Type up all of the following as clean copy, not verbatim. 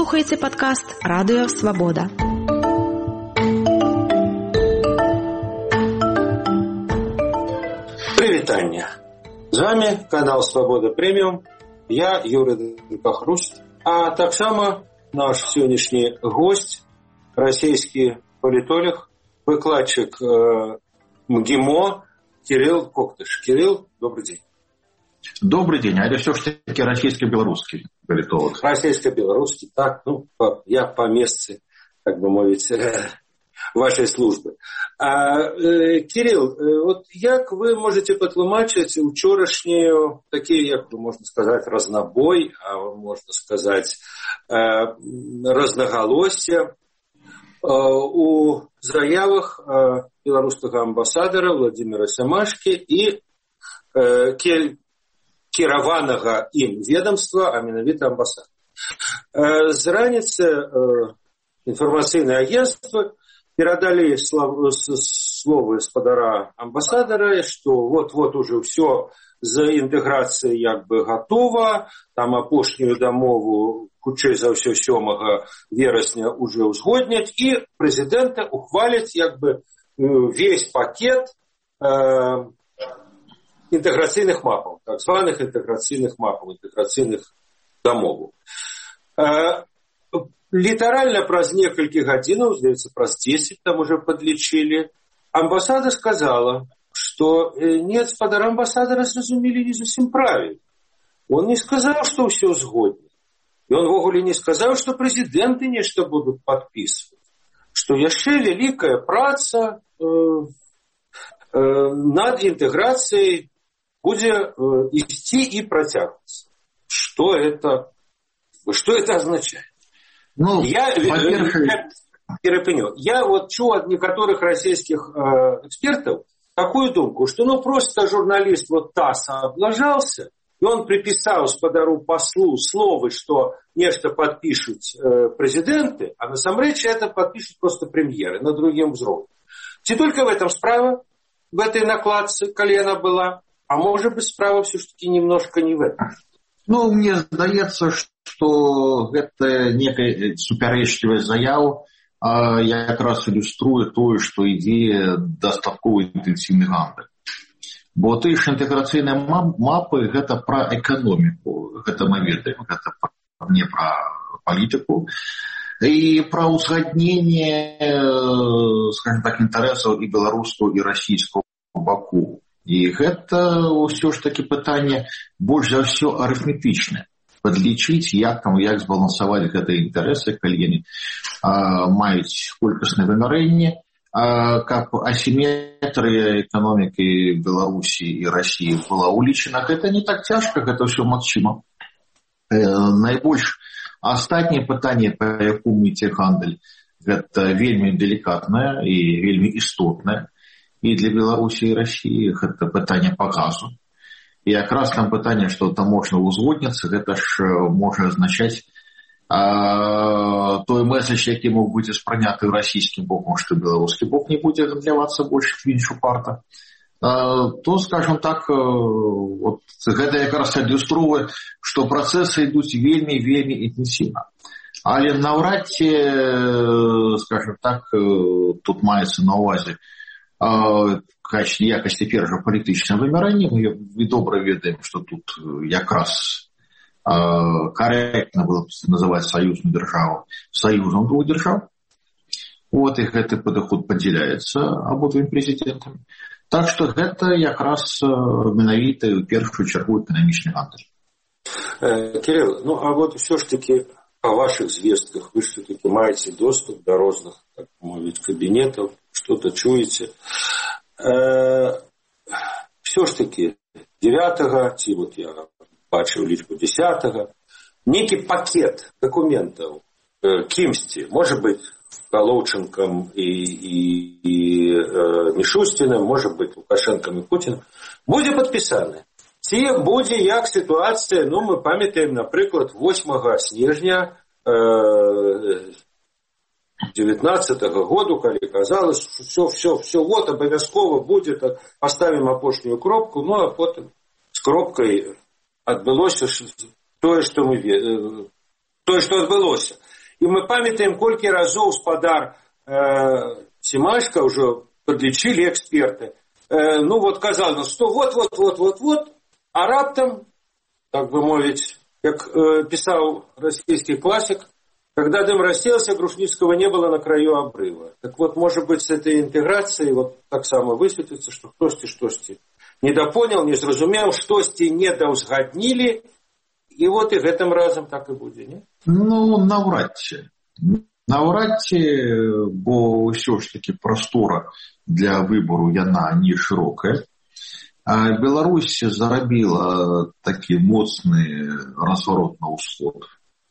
слухаеце падкаст Радыё Свабода. Прывітанне. З вами канал Свабода Прэміум. Я Юрий Пахруст. А таксама наш сённяшні гость, расійскі палітолог, выкладчык МГИМО Кирилл Коктыш. Кирилл, добрый день. Добрый день. А это все ж таки российско-белорусский политолог. Российско-белорусский, так, я по месте, как бы мовить, вашей службы. Кирилл, вот як вы можете патлумачыць учорашнюю, такие, як бы можно сказать, разнобой, а можно сказать, разноголосие у заявах белорусского амбассадора Владимира Семашки и кіраванага ім ведомства, а менавіта амбасады. З раніцы інфармацыйныя агентствы перадалі словы спадара амбасадара, што вот уже все з інтэграцыяй як бы готова, там апошнюю дамову хутчэй за ўсё 7 верасня уже узгодняць, і прэзідэнта ухваляць як бы весь пакет интеграционных мапов, так званых интеграционных мапов, интеграционных домов. Литерально праз некалькі гадзінаў, здаецца, праз 10 там уже подлічылі, амбасада сказала, что нет, спадар амбасадара зразумелі не зусім правильно. Он не сказал, что все сгодно. И он вогуле не сказал, что президенты нечто будут подписывать. Что яшчэ великая праца над интеграцией будет идти и протягиваться. Что это означает? Я вот чую от некоторых российских экспертов такую думку, что просто журналист вот ТАСС облажался, и он приписал спадару послу словы, что нечто подпишут президенты, а насамрэч это подпишут просто премьеры на другим взрослым. Не только в этом справа, в этой накладце, коли она была, а может быть, справа все-таки немножко не в этом. Мне здаецца, что это некая супярэчлівая заява якраз ілюструе тое, што ідзе дастаткова інтэнсіўны гандаль. Бо тыя ж інтэграцыйныя мапы гэта пра эканоміку, гэта мы ведаем, гэта не пра палітыку. И про узгоднение, скажем так, интересов и белорусского, и российского боку. И это все ж таки пытание больше за все арифметичное. Подлічыць, як збалансаваць гэтыя інтарэсы, калі яны маюць колькаснае вымярэнне, каб асіметрыя эканомікі Беларусі і Расіі была улічана. Гэта не так цяжка, гэта ўсё магчыма. Найбольш астатняе пытанне, па якому ідзе гандаль, гэта вельмі делікатнае і вельмі істотнае. І для Беларусі і Расіі гэта пытанне па газу. І якраз там пытанне, што там можна узгодніцца, гэта ж можа азначаць той месседж, які мог быць спрыняты расійскім бокам, што беларускі бок не будзе гандлявацца больш квінчу парта. То, скажем так, вот гэта якраз адлюстроўвае, што працэсы ідуць вельмі інтэнсіўна. Але наўрад ці, скажем так, тут маецца на ўвазе якасці першага палітычнага вымярання. Мы добра ведаем, што тут якраз карэктна было называць саюзную дзяржаву саюзам двух дзяржаў. Вот і гэты падыход падзяляецца абодвумі прэзідэнтамі. Так што гэта якраз менавіта ў першую чаргу эканамічны гандаль. Кирилл, а вот все ж таки по ваших звестках вы все-таки маете доступ до разных, так мовить, кабинетов, что-то чуете. Все ж таки 9-го, ці вот я бачив лічбу 10-го, некий пакет документов кімсьці, может быть, Головченком и Мишустиным, может быть, Лукашенком и Путиным, будет подписаны. Ці будзе як ситуация, мы памятаем, например, 8 снежня 19-го году, калі казалось, что все, вот, обовязково будет, поставим апошнюю кропку, а потом с кропкой отбылося тое, что адбылося. І мы памятаем, колькі разоў спадар Семашка ўжо подлічылі эксперты. Ну вот казал, что вот, а раптам, так бы мовить, как писал российский классик, когда дым рассеялся, Грушницкого не было на краю обрыва. Так вот, может быть, с этой интеграцией вот так само высветлится, что штосьці недопонял, не зразумел, штосьці недаўзгаднілі, и вот и гэтым разом так и будет, не? Ну, навряд ці, бо ўсё ж таки простора для выбору яна не широкая. А Беларусь зарабіла такі моцны разворот на ўсход.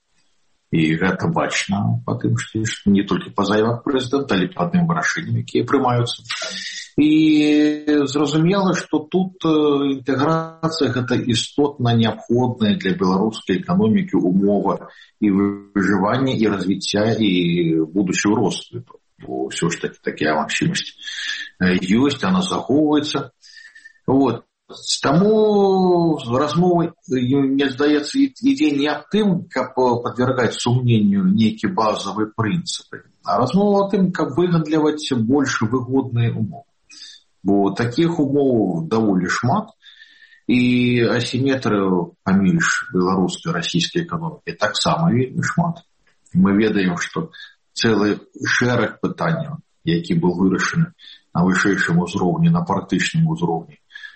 І гэта бачна па тым, што не толькі па заявах прэзідэнта, але па адным вырашэнням, якія прымаюцца. І зразумела, што тут інтэграцыя гэта істотна неабходная для беларускай эканомікі умова і выжывання, і развіцця, і будучого росквіту. Бо ўсё ж таки такая магчымасць ёсць, она захоўваецца. Вот. Таму размова, мне здаецца, ідзе не аб тым, каб падвяргаць сумненню нейкі базавыя прынцыпы, а размова аб тым, каб выгандліваць больш выгодныя умовы. Бо такіх умоў даволі шмат, і асіметрыю паміж беларускай і расійскай эканомікай таксама вельмі шмат. Мы ведаем, што цэлы шэраг пытанняў, які быў вырашаны на вышэйшым узроўні, на практычным узроўні,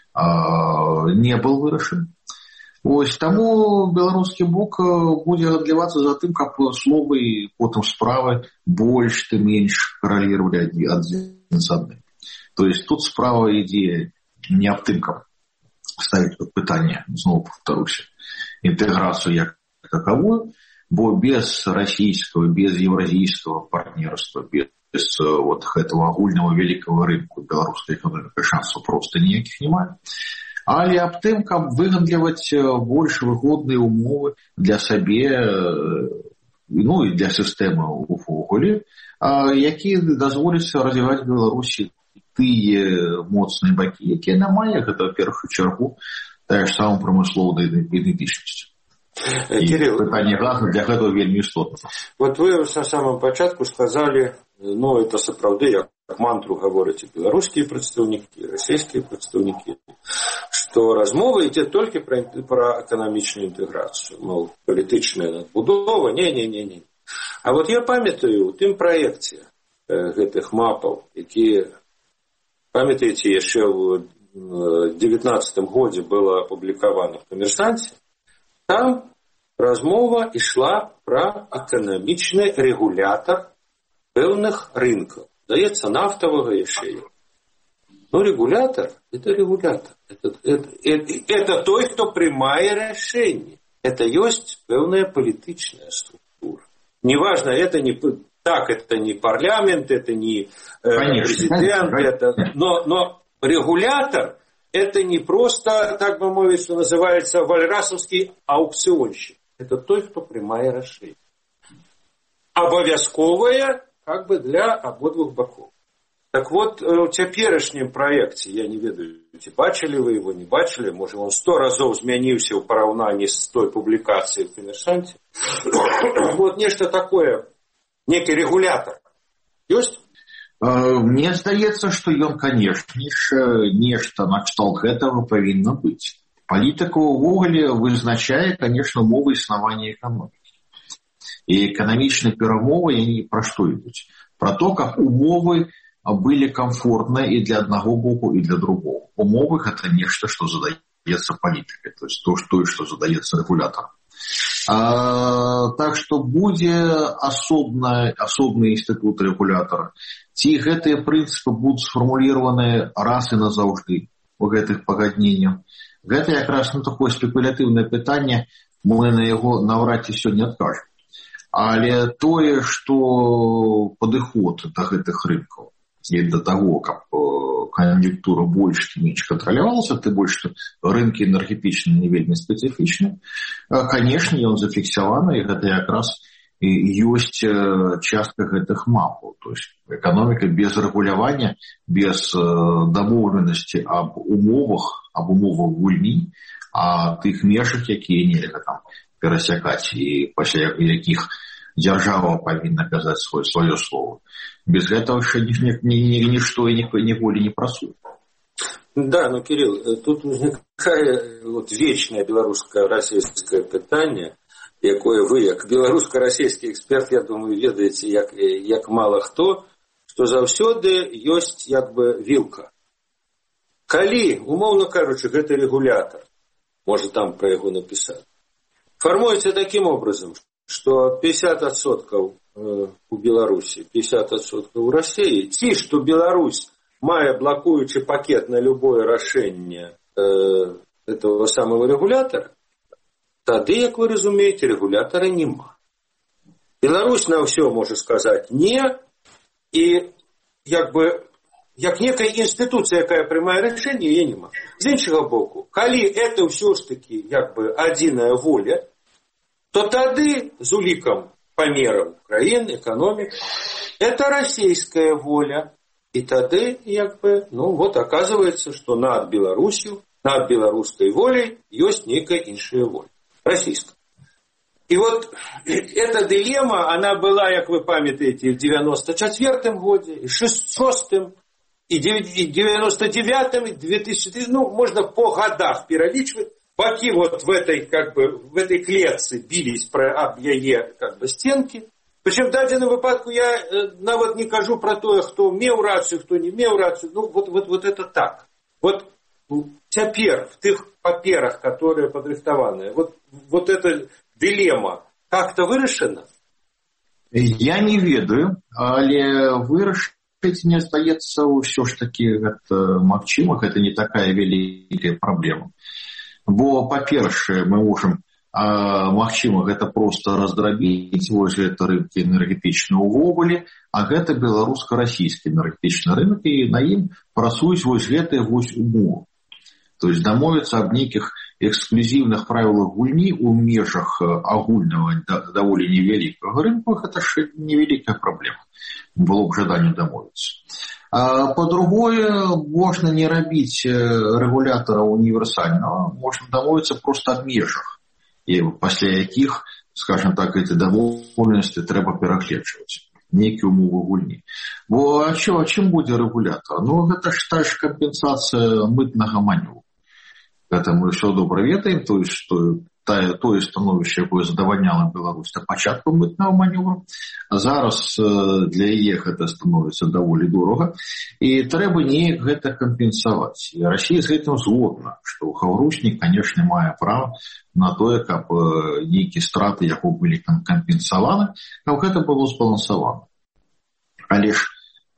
не был вырашен. Ось таму беларускі бок будзе адлівацца за тым, каб словы і потым справы больш ты менш караліравалі адзін з адным. То есть тут справа ідзе не аб тым, каб ставіць пытанне, зноў паўтаруся, інтэграцыю як таковую, бо без расійскага, без еўразійскага партнерства, без вот этого агульного великого рынку беларускай эканомікі шансаў просто ніякіх няма. Але аб тым, каб выгандліваць больш выгодныя умовы для сабе, ну і для сістэмы увогуле, якія дазволяць развіваць Беларусі тыя моцныя бакі, якія на мае, гэта, во-первых, у чаргу, тая ж самая прамысловая ідэнтычнасць. Кирилл, пытанне газу для гэтага вельмі істотна. Вот вы на самом пачатку сказали, ну, это сапраўды, як мантру гаворыць і беларускія прадстаўнікі, і расійскія прадстаўнікі, што размова ідзе толькі пра эканамічную інтэграцыю, мол, палітычная надбудова, не. А вот я памятаю у тым праекце гэтых мапаў, якія, памятаеце, яшчэ ў 19 годзе было апублікавана в «Камерсанце», там размова ішла пра эканамічны рэгулятар пэўных рынкаў. Даецца нафтавага яшчэ. Но регулятор – это регулятор. Это той, кто приймає решение. Это есть певная политичная структура. Неважно, это не так, это не парламент, это не президент, это, но регулятор – это не просто, так бы мовить, что называется, вальрасовский аукционщик. Это той, кто приймає решение. Обовязковое как бы для обоих боков. Так вот, у цяперашнім праекце, я не ведаю, ці бачылі вы его, не бачылі, можа, он 100 разоў змяніўся ў параўнанні з той публікацыяй в «Камерсанце». Вот нешта такое, некі регулятор. Ёсць? Мне здаецца, што ён, канешне ж, нешта накшталт гэтага павінна быць. Палітыка ўвогуле вызначае, канешне, умовы існавання эканомікі. І эканамічныя перамовы, яны пра што ідуць? Пра то, каб умовы были комфортны и для одного боку, и для другого. Умовы – это нечто, что задается политикой, то есть то, что задается регулятором. Так что будет особный институт регулятора. Ці гэтыя прынцыпы будут сформулированы раз и назаўжды у гэтых пагадненняў. Гэта якраз такое спекулятыўнае пытанне, мы на яго наўрад ці сёння адкажам. Але тое, што падыход да гэтых рынкаў и до того, как конъюнктура больше меньше контролировалась, ты больше рынки энергетичные не вельмі специфичны, конечно, он зафиксирован, и это как раз и есть частка гэтых мапаў. То есть экономика без регулирования, без домовленности об умовах гульні, о тых межах, якія нельга там перасякаць, і пасля якіх дзяржава павінна казаць сваё слово. Без гэтага нішто і ніколі не працуе. Да, но, Кирилл, тут возникает вот вечное белорусско-российское питание, якое вы, як белорусско-российский эксперт, я думаю, ведаете, як мало хто, што заўсёды ёсць як бы вілка. Калі, умоўно кажучы, гэты регулятор, можа там про яго написать, формуется таким образом, что 50% у Беларуси, 50% у России, ці, что Беларусь мае блокуючы пакет на любое рашэнне этого самого регулятора, тады, як вы разумеете, регулятора нема. Беларусь на ўсё можа сказаць не, і як некая інстытуцыя, якая прымае рашэнне, яе нема. З іншага боку, калі это ўсё ж таки як бы адзіная воля, то тады з улікам памераў краін, эканомік, это расійская воля. И тогда, вот оказывается, что над Беларусью, над белорусской волей есть некая иншая воля, российская. И вот эта дилемма, она была, как вы памятаете, в 94-м году, и 6-м, и 99-м, и 2003, можно по годах переличивать, поки вот в этой клетце бились об яе стенки. Причем в дадзеным выпадку я нават не кажу про то, кто меў рацию, кто не меў рацию. Вот это так. Вот теперь в тех паперах, которые подрыхтованы, вот эта дилемма как-то вырашена? Я не ведаю, але вырашыць, мне здаецца, ўсё ж таки гэта магчыма, это не такая великая проблема. Бо, па-першае, мы можем магчыма, гэта проста раздрабіць вось гэты рынкі энергетычны ўвогуле, а гэта беларуска-расійскі энергетычны рынок, і на ім працуюць вось гэтыя вось умовы. То есть дамовіцца аб нейкіх эксклюзіўных правілах гульні ў межах агульнага даволі невялікага рынку, гэта ж невялікая праблема. Было б жаданне дамовіцца. По-другое, можна не рабіць рэгулятара універсальнага, можна дамовіцца проста аб межах, і пасля якіх, скажем так, эти дамоўленасці трэба перагледжваць, нейкія умовы гульні. Бо чым будзе рэгулятор? Гэта ж та ж кампенсацыя мытнага манёвру. Гэта мы ўсё добра ведаем, то есть, што тое становішча, якое задавальняла Беларусь на пачатку мытнага манёвру, зараз для яе гэта становіцца даволі дорага, і трэба неяк гэта кампенсаваць. І Расія з гэтым згодна, што Хаўрушнік, канешне, мае права на тое, каб нейкія страты яго былі кампенсаваны, каб гэта было збалансавана. Але ж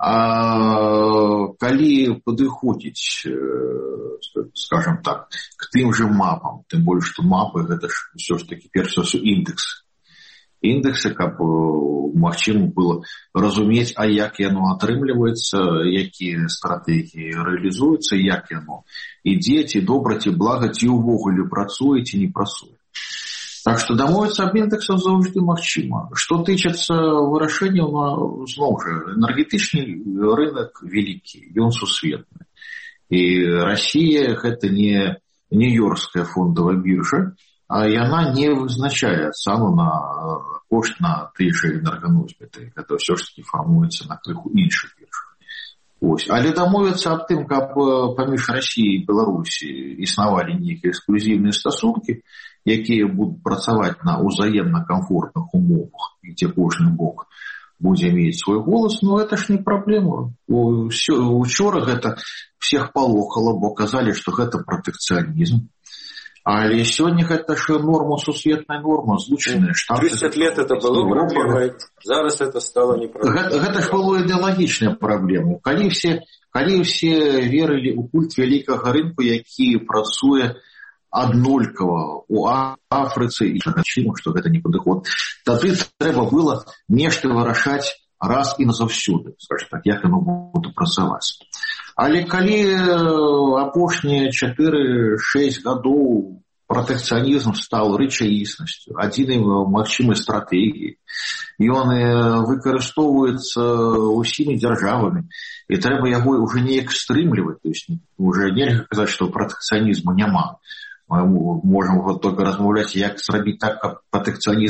калі падыходзіць, скажем так, к тым же мапам, тым больш, што мапы гэта ж ўсё ж такі перш за ўсё індексы. Індексы, каб магчыма было разумець, а як яно атрымліваецца, якія стратэгіі рэалізуюцца, як яно ідзе, ці добра, ці блага, ці ўвогуле працуе, ці не працуе. Так што дамовіцца аб індексах заўжды магчыма. Што тычыцца вырашэнняў, зноў жа, энергетычны рынок вялікі, ён сусветны. І Расія гэта не нью-йоркская фондовая біржа, а яна не вызначае цану на кошт на тыя ж энерганосьбіты. Гэта ўсё ж такі фармуецца на крыху іншых біржах. Але дамовіцца аб тым, каб паміж Расіяй і Беларусі існавалі нейкія эксклюзіўныя стасункі, якія будуць працаваць на ўзаемна комфортных умовах, дзе кожны бок будзе мець свой голас, гэта ж не праблема. Учора гэта всех палохала, бо казалі, што гэта пратэкцыянізм. Але сёння гэта ж норма, сусветная норма, злучаныя штаты. 30 лет это было проблемой, зараз это стало не проблемой. Гэта ж было ідэалагічная праблема. Калі ўсе верылі ў культ вялікага рынку, які працуе аднолькава у Афрыцы і прычыну, што гэта не падыход, тады трэба было нешта вырашаць раз і назаўсёды, скажем так, як яно будзе працаваць. Але калі апошнія 4-6 гадоў пратэкцыянізм стаў рэчаіснасцю, адзінай магчымай стратэгіяй, ён выкарыстоўваецца ўсімі дзяржавамі, і трэба яго ўжо неяк стрымліваць, то есть уже нельга казаць, што пратэкцыянізму няма. Мы можем только размаўляць, як зрабіць так, каб пратэкцыянізм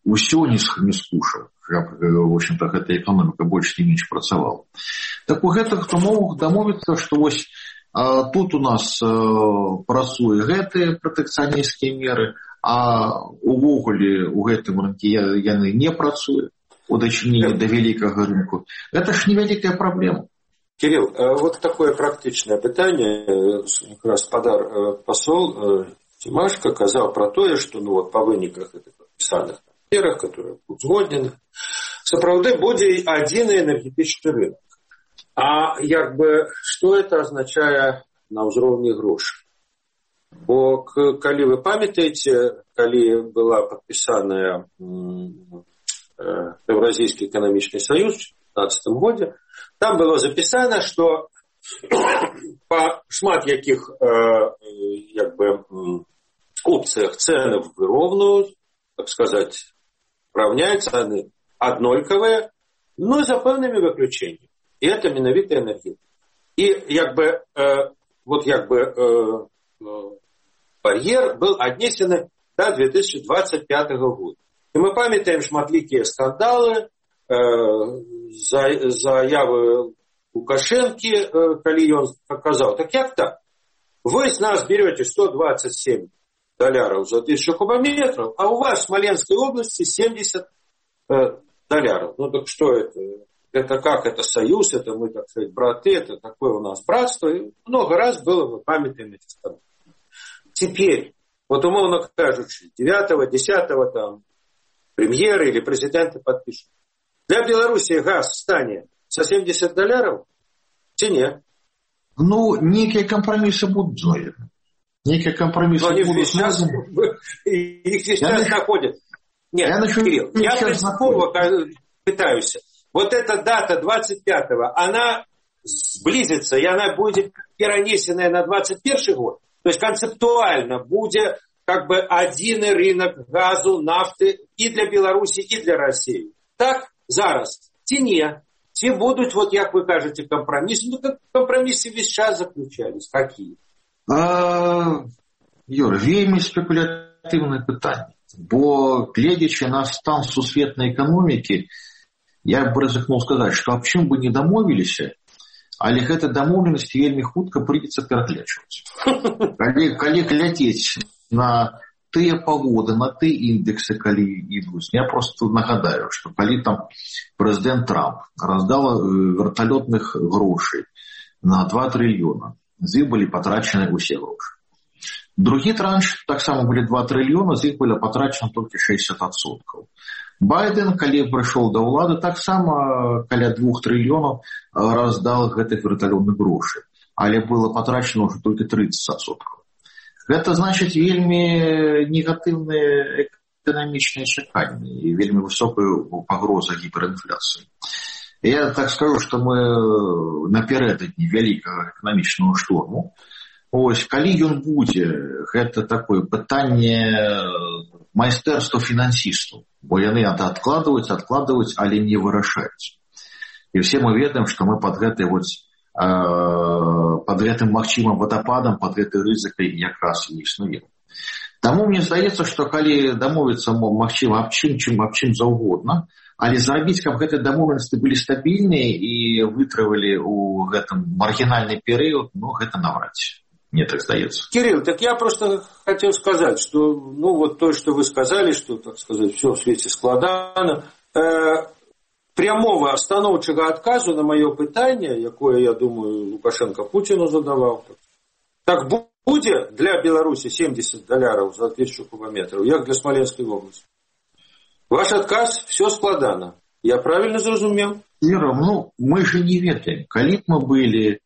усё не скушаў. В общем-то, гэта эканоміка больш не менш працавала. Так у гэтых умовах дамовіцца, што вось тут у нас працуе гэтыя пратэкцыянісцкія меры, а увогуле у гэтым рынке яны не працуюць у дачыненні да вялікага рынку. Гэта ж невялікая праблема. Кирилл, вот такое практычнае пытанне. Якраз посол Тимашко казаў пра тое, што па выніках гэтых падпісаных мерах, которые будуць згоднены, сапраўды будзе адзіны энергетычны рынок. А што это азначае на ўзроўні грошай? Бо калі вы памятаеце, калі была падпісаная Еўразійскі эканамічны саюз в 2015 годзе, там было запісана, што па шмат якіх опциях цены выровнуюць, так сказать, равняются, они однольковые, но за певними выключениями. И это менавіта энергетика. И барьер был отнесен до 2025 года. И мы памятаем шматликие скандалы, заявы Лукашенки, коли он показал. Так як так? Вы с нас берете $127 за 1000 кубометров, а у вас в Смоленской области $70. Ну так что это? Это как? Это союз, это мы, так сказать, браты, это такое у нас братство. И много раз было, мы памятаем эти страны. Теперь, вот умовно кажучи, 9-10 там премьеры или президенты подпишут. Для Белоруссии газ стане со $70? Чи нет? Ну, некие компромиссы будут, наверное. Некие компромиссы будут. Их сейчас находят. Нет, Кирилл, я принципово пытаюсь. Вот эта дата 25-го, она сблизится, и она будет перенесенная на 21 год. То есть концептуально будет один рынок газу, нафты и для Беларуси, и для России. Так зараз? Ці не? Ці будут, вот як вы кажете, компромиссы? Ну, как компромиссы весь час заключались. Какие? Юр, вельмі спекулятивное питание. Бо, глядячи на стан сусветной экономики, я бы рызыкнул сказать, что об чем бы не домовились, але гэта домовленность вельмі хутка придется перагледжваць. Калі глядзець на тыя паводы, на тыя индексы, калі ідуць, я просто нагадаю, что калі там президент Трамп раздал вертолетных грошей на 2 триллиона, з іх былі потрачены усе грошы. Другі транш, так само были 2 триллиона, з іх было потрачено только 60%. Байден, калі прыйшоў да ўлады, так само каля 2 триллионов раздал гэтых верталётных грошай, але было потрачено уже только 30%. Гэта значыць вельмі негатыўныя эканамічныя чаканні і вельмі высокая пагроза гіперінфляцыі. Я так скажу, что мы напярэдадні вялікага эканамічнага шторму. Ось, калі ён будзе, гэта такое пытанне майстэрства фінансістаў, бо яны адкладваюць, але не вырашаюць. І все мы ведаем, што мы под гэтым магчымым вадападам, под гэтай рызыкай якраз і існуем. Таму мне здаецца, што калі дамовіцца магчыма аб чым заўгодна, але зрабіць, каб гэтыя дамоўленасці былі стабільныя і вытрывалі ў гэтым маргінальны перыяд, гэта навряд ці. Мне так здаецца. Кирилл, так я просто хотел сказать, что, вот то, что вы сказали, что, так сказать, все в свете складано, прямого станоўчага адказу на маё пытанне, якое, я думаю, Лукашенко Путину задавал, так будзе для Беларуси $70 за 1000 кубометров, як для Смоленской области. Ваш адказ все складано. Я правильно зразумеў? Ира, мы же не ведаем. Калі б мы былі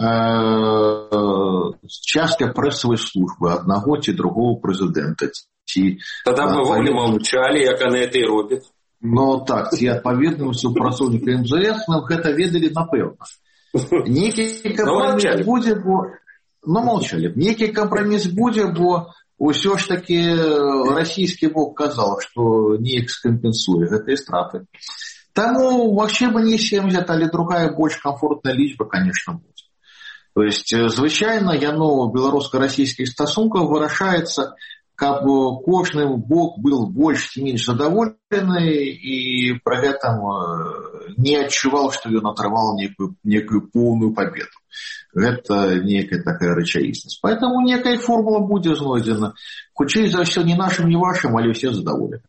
часткай прэсавай службы аднаго ці другого прэзідэнта, ці... Тогда бы вы молчали, як яны это і робяць. Так, ці адпаведнасцю працоўніка МЗС, нам гэта ведалі напэўна. Нейкі кампраміс будзе, бо... молчали. Нейкі кампраміс будзе, бо ўсё ж таки расійскі бок казаў, што неяк скампенсуе гэтыя страты. Таму, магчыма, не 70, але другая больш комфортная лічба, конечно, будзе. То есть, звычайна, яно беларуска-расійскіх стасункаў вырашаецца каб кожны бок был больш ці менш задаволены і пры гэтым не адчуваў, што ён атрымаў некую поўную победу. Гэта некая такая рэчаіснасць. Поэтому некая формула будзе знойдзена. Хутчэй за ўсё не нашым, не вашым, але ўсе задаволены.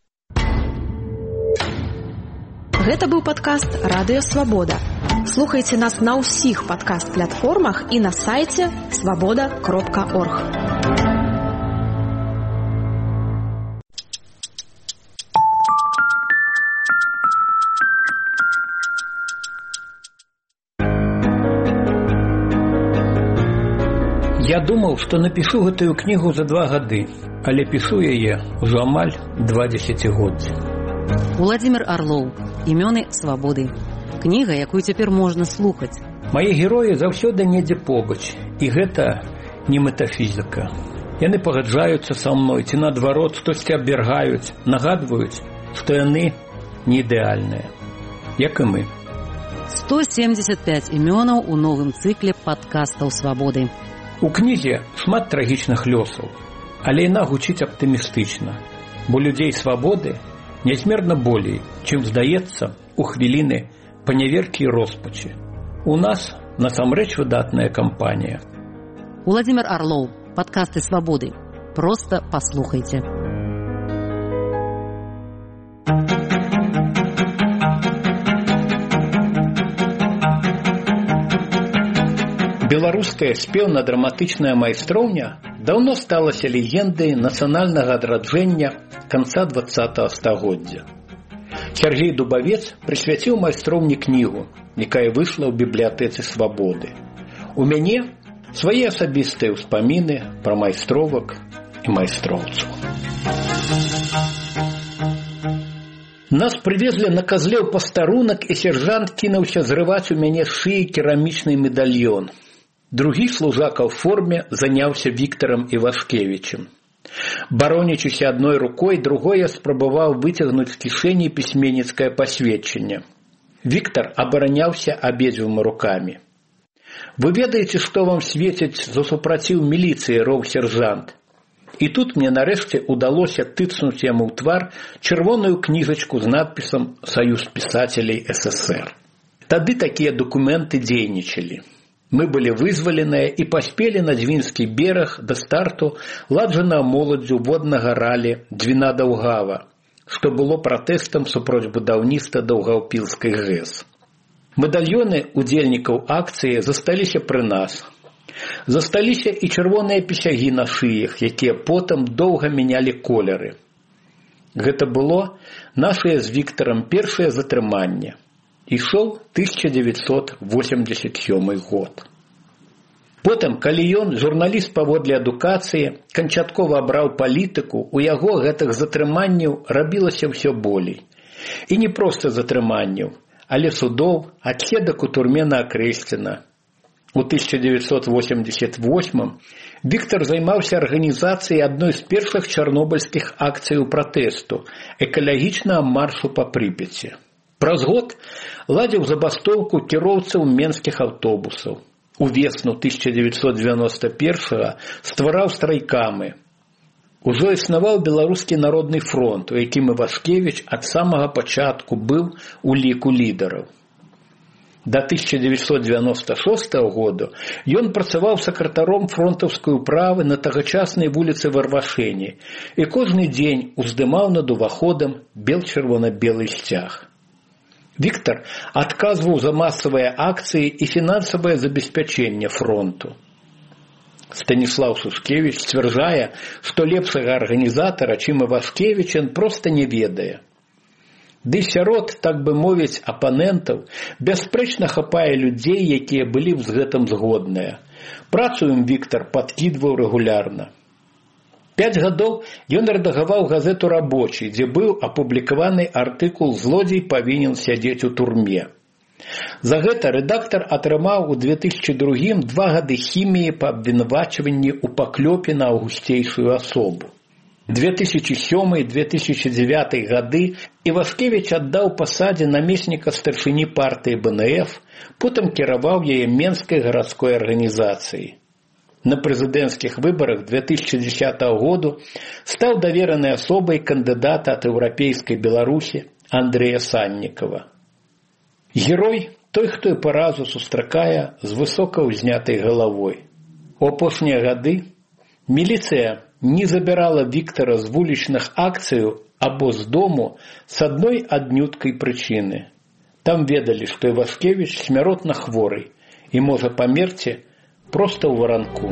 Гэта быў падкаст «Радыё Свабода». Слухайце нас на ўсіх падкаст-платформах і на сайце свабода.орг. Я думаў, што напішу гэтую кнігу за 2 гады, але пішу яе ўжо амаль 2 дзесяцігоддзі. Уладзімір Арлоў. Імёны свабоды. Кніга, якую цяпер можна слухаць. Мае героі заўсёды недзе побач, і гэта не метафізіка. Яны пагаджаюцца са мной, ці наадварот, штосьці абвяргаюць, нагадваюць, што яны не ідэальныя, як і мы. 175 імёнаў у новым цыкле падкастаў свабоды. У кнізе шмат трагічных лёсаў, але яна гучыць аптымістычна, бо людзей свабоды нязмерна болей, чым здаецца у хвіліны паняверкі і роспачы. У нас насамрэч выдатная кампанія. Уладзімір Арлоў. Падкасты свабоды. Проста паслухайце. Беларуская спеўна-драматычная майстроўня даўно сталася легендай нацыянальнага адраджэння канца 20-го стагоддзя. Сергей Дубавец прысвяціў майстроўні кнігу, якая выйшла ў бібліятэцы свабоды. У мяне свае асабістыя ўспаміны пра майстровак і майстроўцаў. Нас прывезлі на казле ў пастарунак, і сержант кінуўся зрываць у мяне з шыі керамічны медальён. Другі служака ў форме заняўся Віктарам Івашкевічем. Баронячыся адной рукой, другой я спрабаваў выцягнуць з кішэні пісьменніцкае пасведчанне. Віктар абараняўся абедзвюма рукамі. «Вы ведаеце, што вам свеціць за супраціў міліцыі, роў сержант?» І тут мне нарэшце удалося тыцнуць яму ў твар чырвоную кніжачку з надпісам «Саюз пісацелей СССР». Тады такія дакументы дзейнічалі. Мы былі вызваленыя і паспелі на Дзвінскі бераг да старту ладжанага моладдзю воднага ралі Двіна Даўгава, што было пратэстам супроць будаўніцтва Даўгаўпілскай ГЭС. Медальёны удзельнікаў акцыі засталіся пры нас. Засталіся і чырвоныя пісягі на шыях, якія потым доўга мянялі колеры. Гэта было нашае з Віктарам першае затрыманне. Ішоў 1987 год. Потым, калі ён, журналіст паводле адукацыі, канчаткова абраў палітыку, у яго гэтых затрыманняў рабілася ўсё болей. І не проста затрыманняў, але судоў, адседак у турме на Акрэсціна. У 1988 Віктар займаўся арганізацыяй адной з першых чарнобыльскіх акцыяў пратэсту – экалагічнага маршу па Прыпяці. Праз год ладзіў забастоўку кіроўцаў менскіх аўтобусаў. У весну 1991-го ствараў страйкамы. Ужо існаваў Беларускі народны фронт, у якім Івашкевіч ад самага пачатку быў у ліку лідараў. Да 1996 года ён працаваў сакратаром фронтаўскай управы на тагачаснай вуліцы Варвашэні і кожны дзень уздымаў над уваходам бел-чырвона-белы сцяг. Віктар адказваў за масавыя акцыі і фінансавае забеспячэнне фронту. Станіслаў Сушкевіч сцвярджае, што лепшага арганізатара, чым Івашкевіч, ён проста не ведае. Ды сярод, так бы мовіць, апанентаў бясспрэчна хапае людзей, якія былі б з гэтым згодныя. Працу ім Віктар падкідваў рэгулярна. 5 гадоў ён рэдагаваў газету «Рабочий», дзе быў апублікаваны артыкул «Злодзей павінен сядзець у турме». За гэта рэдактар атрымаў у 2002 2 гады хіміі па абвінавачванні ў паклёпе на аўгусцейшую асобу. 2007-2009 гады Івашкевіч аддаў пасадзе намесніка старшыні партыі БНФ, потым кіраваў яе Менскай гарадской арганізацыяй. На прэзідэнцкіх выбарах 2010 году стаў даверанай асобай кандыдата ад еўрапейскай Беларусі Андрэя Саннікава. Герой той, хто і паразу сустракае з высока ўзнятай галавой. У апошнія гады міліцыя не забірала Віктара з вулічных акцыяў або з дому с адной аднюткай прычыны. Там ведалі, што Івашкевіч смяротна хворы і можа памерці проста ў варанку.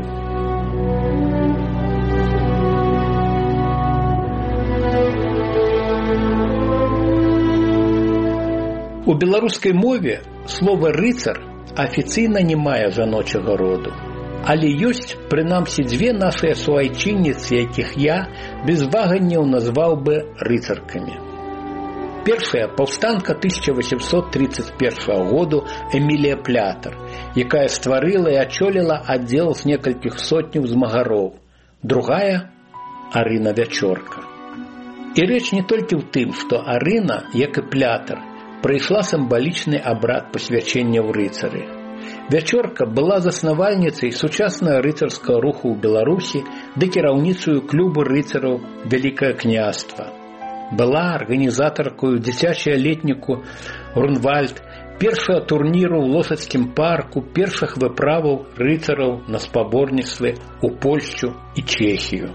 У беларускай мове слова «рыцар» афіцыйна не мае жаночага роду. Але ёсць, прынамсі, дзве нашыя суайчынніцы, якіх я без ваганняў назваў бы рыцаркамі. Першая – паўстанка 1831 году Эмілія Плятар, якая стварыла і ачоліла аддзел з некалькіх сотняў змагароў. Другая – Арына Вячорка. І рэч не толькі ў тым, што Арына, як і Плятар, прайшла сімвалічны абрад пасвячэння ў рыцары. Вячорка была заснавальніцай сучаснага рыцарскага руху ў Беларусі ды кіраўніцаю клубу рыцараў Вялікае княства. Была арганізатаркою дзіцячага летніку «Рунвальд», першага турніру ў Лосацкім парку, першых выправаў рыцараў на спаборніцтвы ў Польшчу і Чэхію.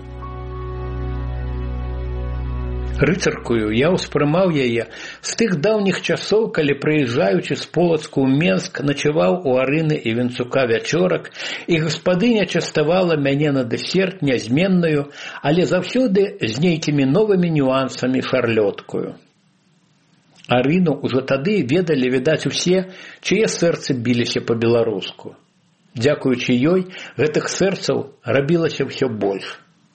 Рыцаркую я ўспрымаў яе з тых даўніх часоў, калі, прыязджаючы з Полацку ў Менск, начаваў у Арыны і Венцука Вячорак, і гаспадыня частавала мяне на дэсерт нязменную, але заўсёды з нейкімі новымі нюансамі шарлёткую. Арыну ўжо тады ведалі, відаць, усе, чые сэрцы біліся па-беларуску. Дзякуючы ёй, гэтых сэрцаў рабілася ўсё больш.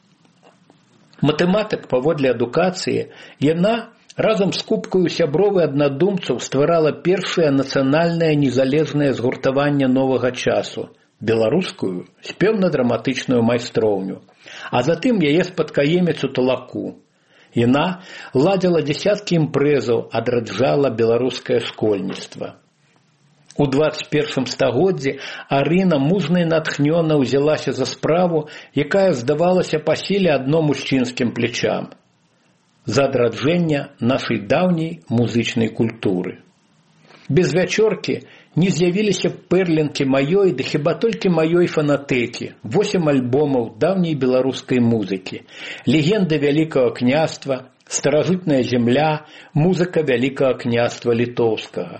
Матэматык паводле адукацыі, яна разам з купкаю сябровы аднадумцаў стварала першае нацыянальнае незалежнае згуртаванне новага часу – беларускую спеўна-драматычную майстроўню, а затым яе спадкаеміцу Талаку. Яна ладзіла дзесяткі імпрэзаў, адраджала беларускае школьніцтва. У 21 стагоддзі Арына мужна і натхнёна ўзялася за справу, якая здавалася па сіле адно мужчынскім плечам – за адраджэнне нашай даўняй музычнай культуры. Без Вячоркі не з'явіліся пэрлінкі маёй, ды хіба толькі маёй фанатэкі, 8 альбомаў даўняй беларускай музыкі, легенда Вялікага княства, старажытная земля, музыка Вялікага княства літоўскага.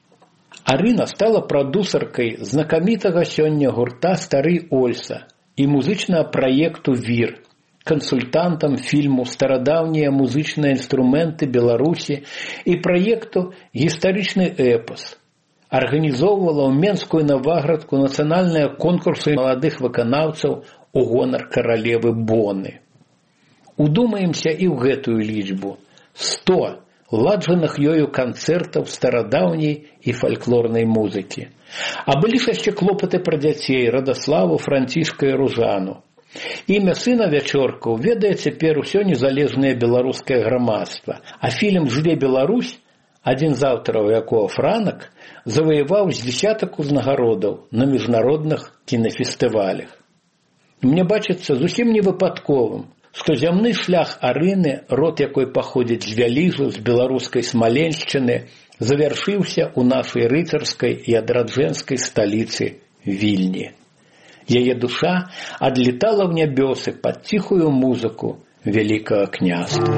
Арына стала прадусаркай знакамітага сёння гурта «Стары Ольса» і музычнага праекту «Вір», кансультантам фільму «Старадаўнія музычныя інструменты Беларусі» і праекту «Гістарычны эпас». Арганізоўвала ў Менскую Наваградку нацыянальныя конкурсы маладых выканаўцаў у гонар каралевы Боны. Удумаемся і ў гэтую лічбу – 100 ладжаных ёю канцэртаў старадаўняй і фальклорнай музыкі. А былі яшчэ клопаты пра дзяцей Радаславу, Францішка і Ружану. Імя сына Вячоркаў ведае цяпер усё незалежнае беларускае грамадства, а фільм «Жыве Беларусь», адзін з аўтараў якога Франак, заваяваў з дзесятак узнагародаў на міжнародных кінафестывалях. Мне бачыцца зусім не выпадковым, што зямны шлях Арыны, род якой паходзіць з Вялізу, з беларускай Смаленшчыны, завяршыўся ў нашай рыцарскай і адраджэнскай сталіцы Вільні. Яе душа адлетала ў нябёсы пад ціхую музыку Вялікага княства.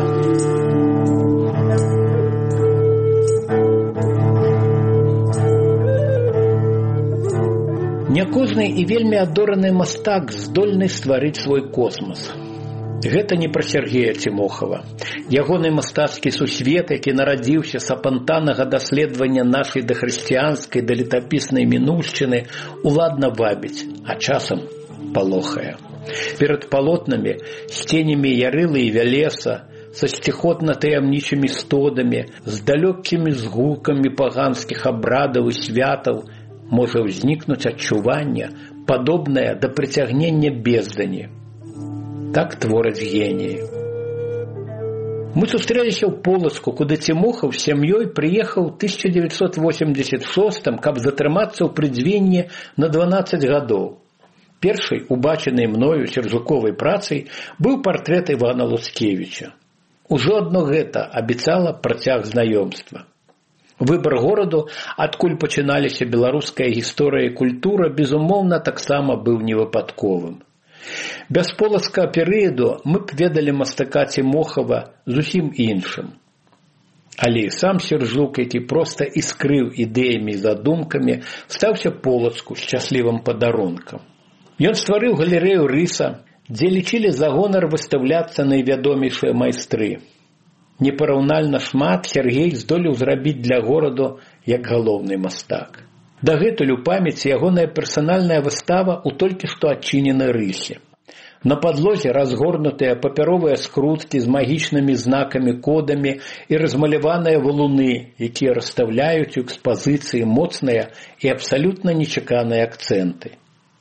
Не кожны і вельмі адораны мастак здольны стварыць свой космас. Гэта не пра Сергея Цімохава. Ягоны мастацкі сусвет, які нарадзіўся з апантанага даследавання нашай дахрысціянскай да летапіснай мінуўшчыны, уладна вабіць, а часам палохае. Перад палотнамі, з ценямі Ярылы і Вялеса, са сціхотна-таямнічымі стодамі, з далёкімі згукамі паганскіх абрадаў і святаў можа ўзнікнуць адчуванне, падобнае да прыцягнення бездані. Так твораць геніі. Мы сустрэліся ў Полацку, куды Цімохаў з сям'ёй прыехаў 1986, каб затрымацца ў прыдзвенні на 12 гадоў. Першай убачанай мною сяржуковай працай быў партрэт Івана Луцкевіча. Ужо адно гэта абяцала працяг знаёмства. Выбар гораду, адкуль пачыналіся беларуская гісторыя і культура, безумоўна, таксама быў невыпадковым. Без полацкага перыяду мы б ведалі мастака Цімохава зусім іншым. Але і сам Сяржук, які проста іскрыў ідэямі і задумкамі, стаўся полацку шчаслівым падарункам. Ён стварыў галерэю рыса, дзе лічылі за гонар выстаўляцца найвядомейшыя майстры. Непараўнальна шмат Сяргей здолеў зрабіць для гораду як галоўны мастак. Дагэтуль у памяці ягоная персанальная выстава ў толькі што адчыненай рысе. На падлозе разгорнутыя папяровыя скруткі з магічнымі знакамі, кодамі і размаляваныя валуны, якія расстаўляюць у экспазіцыі моцныя і абсалютна нечаканыя акцэнты.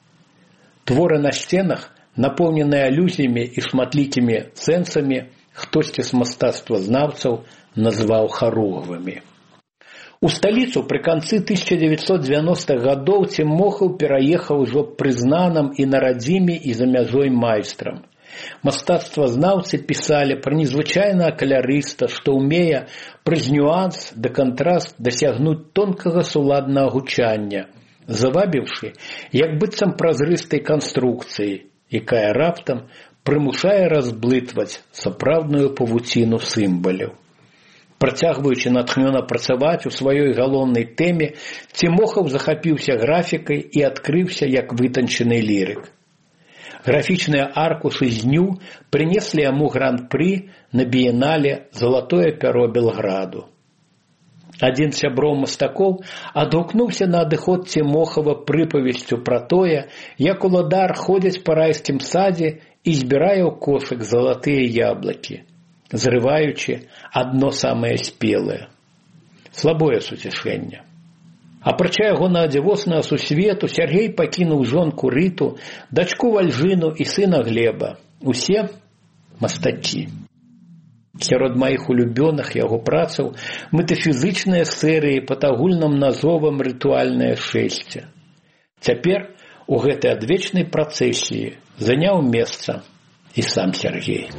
Творы на сценах, напоўненыя алюзіямі і шматлікімі сэнсамі, хтосьці з мастацтвазнаўцаў назваў харугвымі. У сталіцу пры канцы 1990-х гадоў Цімохаў пераехаў ужо прызнаным і на радзіме, і за мяжой майстрам. Мастацтвазнаўцы пісалі пра незвычайнага калярыста, што ўмее праз нюанс да кантраст дасягнуць тонкага суладнага гучання, завабіўшы як быццам празрыстай канструкцыі, якая раптам прымушае разблытваць сапраўдную павуціну сімваляў. Працягваючы натхнёна працаваць у сваёй галоўнай тэме, Цімохаў захапіўся графікай і адкрыўся як вытанчаны лірык. Графічныя аркушы з дню прынеслі яму гран-пры на біенале «Залатое пяро Белграду». Адзін з сяброў мастакоў адгукнуўся на адыход Цімохава прыпавесцю пра тое, як уладар ходзіць па райскім садзе і збірае ў кошык залатыя яблыкі, зрываючы адно самае спелае. Слабое суцішэнне. Апрача яго на адзівоснага сусвету, Сяргей пакінуў жонку Рыту, дачку Вальжыну і сына Глеба. Усе мастакі. Сярод маіх улюбёных яго працаў метафізычныя серыі пад агульным назовам «Рытуальнае шэсце». Цяпер у гэтай адвечнай працэсіі заняў месца і сам Сяргей.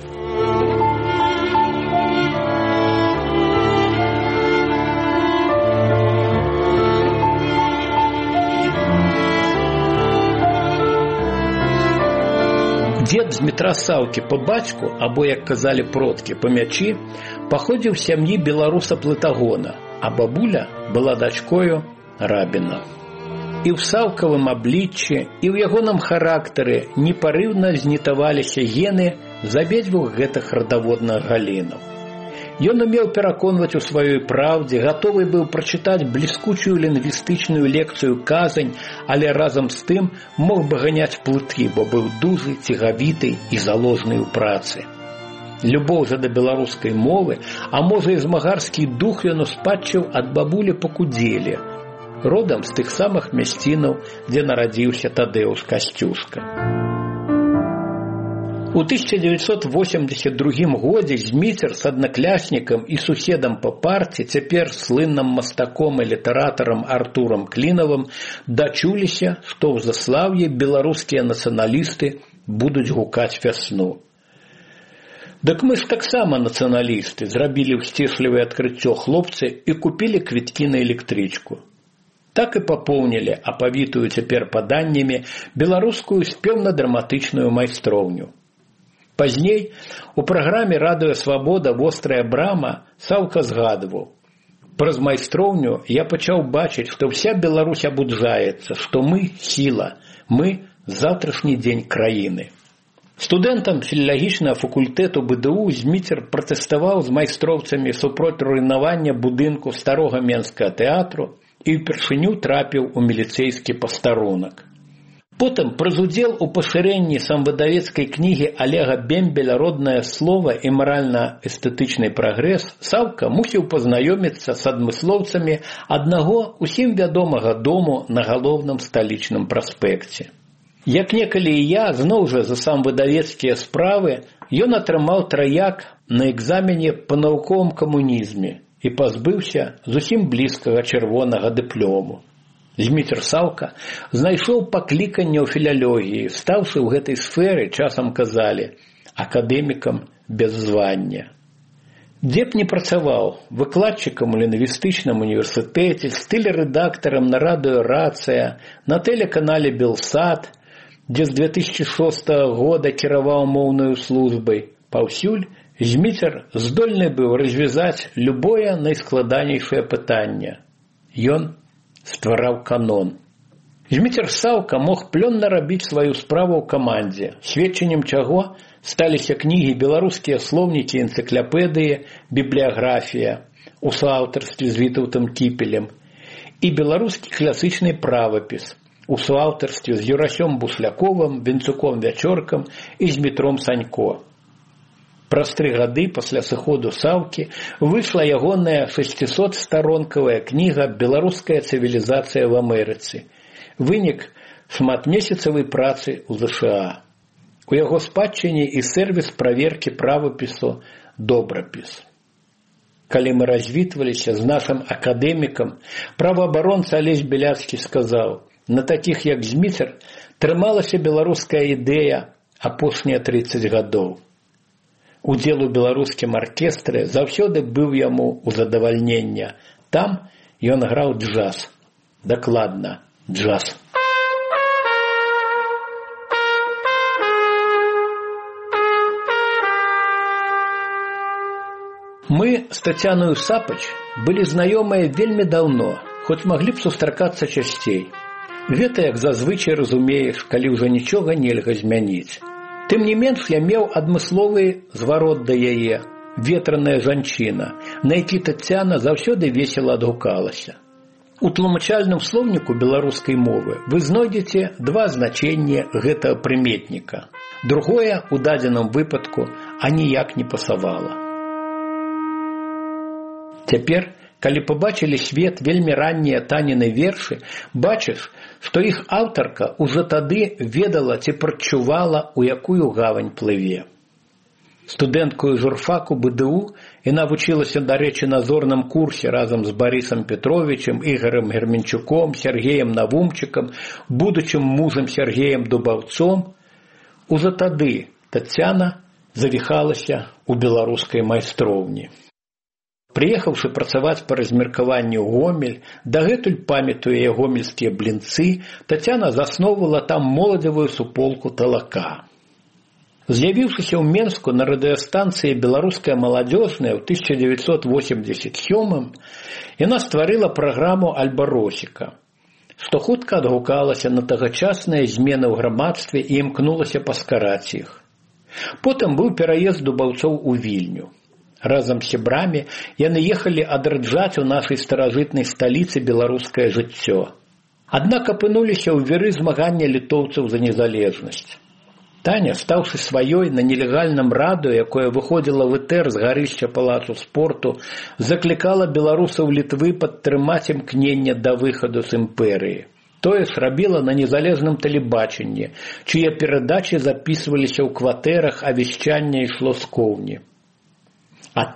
Дзед Змітра Саўкі па бацьку, або, як казалі продкі, па мячы, паходзіў з сям'і беларуса Плытагона, а бабуля была дачкою рабіна. І ў Саўкавым абліччы, і ў ягоным характары непарыўна знітаваліся гены з абедзвюх гэтых радаводных галінаў. Ён умеў пераконваць у сваёй праўдзе, гатовы быў прачытаць бліскучую лінгвістычную лекцыю казань, але разам з тым мог бы ганяць плыты, бо быў дужы, цігавіты і заложны ў працы. Любоў жа да беларускай мовы, а можа і змагарскі дух ён успадчыў ад бабулі па Кудзеле, родам з тых самых мясцінаў, дзе нарадзіўся Тадэўш Касцюшка. У 1982 годзе Зміцер з аднакляснікам і суседам па парце, цяпер слынным мастаком і літаратарам Артурам Клінавым, дачуліся, што ў заслаўі беларускія нацыяналісты будуць гукаць вясну. Дык мы ж таксама нацыяналісты, зрабілі ўсцішлівае адкрыццё хлопцы і купілі квіткі на электрычку. Так і папоўнілі, апавітую цяпер паданнямі, беларускую спеўна-драматычную майстроўню. Пазней у праграме «Радыё Свабода. Вострая брама» Саўка згадваў: «Праз майстроўню я пачаў бачыць, што ўся Беларусь абуджаецца, што мы – сіла, мы – заўтрашні дзень краіны». Студэнтам філалагічнага факультэту БДУ Зміцер пратэставаў з майстроўцамі супроць руйнавання будынку старога Менскага тэатру і ўпершыню трапіў у міліцэйскі пастарунак. Потым праз удзел у пашырэнні самвыдавецкай кнігі Алега Бембеля «Роднае слова і маральна-эстэтычны прагрэс» Саўка мусіў пазнаёміцца з адмыслоўцамі аднаго усім вядомага дому на галоўным сталічным праспекце. Як некалі і я, зноў жа за самвыдавецкія справы, ён атрымаў траяк на экзамене па навуковым камунізме і пазбыўся зусім блізкага чырвонага дыплому. Зміцер Саўка знайшоў пакліканне ў філялогіі, стаўшы ў гэтай сферы, часам казалі, акадэмікам без звання. Дзе б не працаваў, выкладчыкам у лінгвістычным універсітэце, стылерэдактарам на радыё «Рацыя», на тэлеканале «Белсат», дзе з 2006 года кіраваў моўнаю службай, паўсюль Зміцер здольны быў развязаць любое найскладанейшае пытанне. Ён ствараў канон. Зміцер Саўка мог плённа рабіць сваю справу ў камандзе, сведчаннем чаго сталіся кнігі беларускія слоўнікі, энцыклапедыі, бібліяграфія у суаўтарстве з Вітаўтам Кіпелем і беларускі класічны правапіс у суаўтарстве з Юрасём Бусляковым, Венцуком Вячоркам і з Дмітром Санько. Праз 3 гады пасля сыходу Саўкі выйшла ягоная 600-старонкавая кніга «Беларуская цывілізацыя в Амерыцы», вынік шматмесяцавай працы ў ЗША. У яго спадчыне і сервіс праверкі правапісу «Добрапіс». Калі мы развітваліся з нашым акадэмікам, праваабаронца Алесь Беляцкі сказаў, на такіх, як Зміцер, трымалася беларуская ідэя апошнія 30 гадоў. Удзел у беларускім аркестры заўсёды быў яму ў задавальнення. Там ён граў джаз. Дакладна, джаз. Мы з Тацяною Сапач былі знаёмыя вельмі даўно, хоць маглі б сустракацца часцей. Гэта, як зазвычай разумееш, калі ўжо нічога нельга змяніць. Тым не менш, я меў адмысловы зварот да яе, ветраная жанчына, на які Тацяна заўсёды весела адгукалася. У тлумачальным слоўніку беларускай мовы вы знойдзеце 2 значэнні гэтага прыметніка. Другое, у дадзеным выпадку, аніяк не пасавала. Цяпер, калі пабачылі свет вельмі раннія Таніны вершы, бачыш, што іх аўтарка ўжо тады ведала ці прачувала, у якую гавань плыве. Студэнткаю журфаку БДУ яна вучылася, дарэчы, на зорным курсе разам з Барысам Петровичем, Ігорем Герменчуком, Сергеем Навумчыкам, будучым мужам Сергеем Дубаўцом. Ужо тады Тацяна завіхалася ў беларускай майстроўні. Прыехаўшы працаваць па размеркаванню ў Гомель, дагэтуль памятуе гомельскія блінцы, Тацяна засноўвала там моладзевую суполку «Талака». З'явіўшыся ў Менску на радыёстанцыі «Беларуская маладзёжная» ў 1987-м, яна стварыла праграму «Альба-Росіка», што хутка адгукалася на тагачасныя змены ў грамадстве і імкнулася паскараць іх. Потым быў пераезд дубаўцоў у Вільню. Разам з сябрамі яны ехалі адраджаць у нашай старажытнай сталіцы беларускае жыццё. Аднак апынуліся ў віры змагання літоўцаў за незалежнасць. Таня, стаўшы сваёй на нелегальным радыё, якое выходзіла в этэр з гарышча палацу спорту, заклікала беларусаў Літвы падтрымаць імкненне да выхаду з імперыі. Тое ж рабіла на незалежным тэлебачанні, чые перадачы запісваліся ў кватэрах, а вяшчанне ішло з коўні. Ад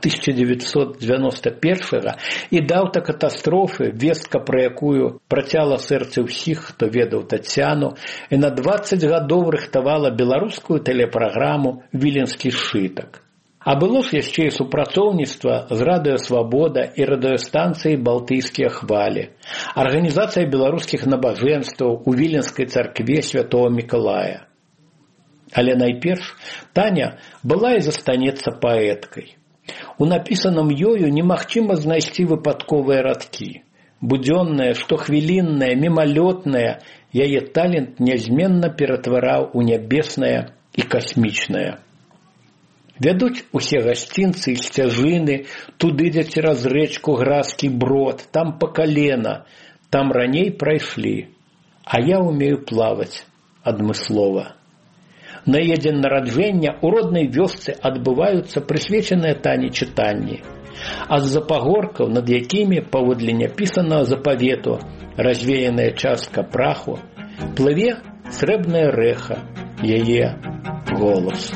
1991-го і да аўтакатастрофы, вестка пра якую працяла сэрцы ўсіх, хто ведаў Тацяну, і на 20 гадоў рыхтавала беларускую тэлепраграму «Віленскі сшытак». А было ж яшчэ і супрацоўніцтва з радыё «Свабода» і радыёстанцыяй «Балтыйскія хвалі», арганізацыя беларускіх набажэнстваў у Віленскай царкве святого Мікалая. Але найперш Таня была і застанецца паэткай. У напісаным ёю немагчыма знайсці выпадковыя радкі. Будзённае, штохвіліннае, мімалётнае, яе талент нязменна ператвараў у нябеснае і касмічнае. Вядуць усе гасцінцы і сцяжыны, туды, дзе цераз рэчку Гразкі брод, там па калена, там раней прайшлі, а я умею плаваць адмыслова. На яе дзень нараджэння ў роднай вёсцы адбываюцца прысвечаныя Тані чытанні, а з-за пагоркаў, над якімі, паводле няпісанага запавету, развеяная частка праху, плыве срэбнае рэха, яе голас.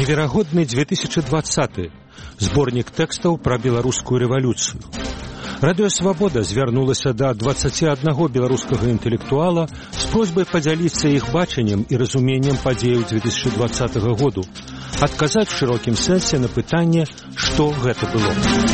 Неверагодны 2020, зборнік тэкстаў пра беларускую рэвалюцыю. Радыё Свабода звярнулася да 21 беларускага інтэлектуала з просьбай падзяліцца іх бачаннем і разуменнем падзеяў 2020 году, адказаць у шырокім сэнсе на пытанне, што гэта было.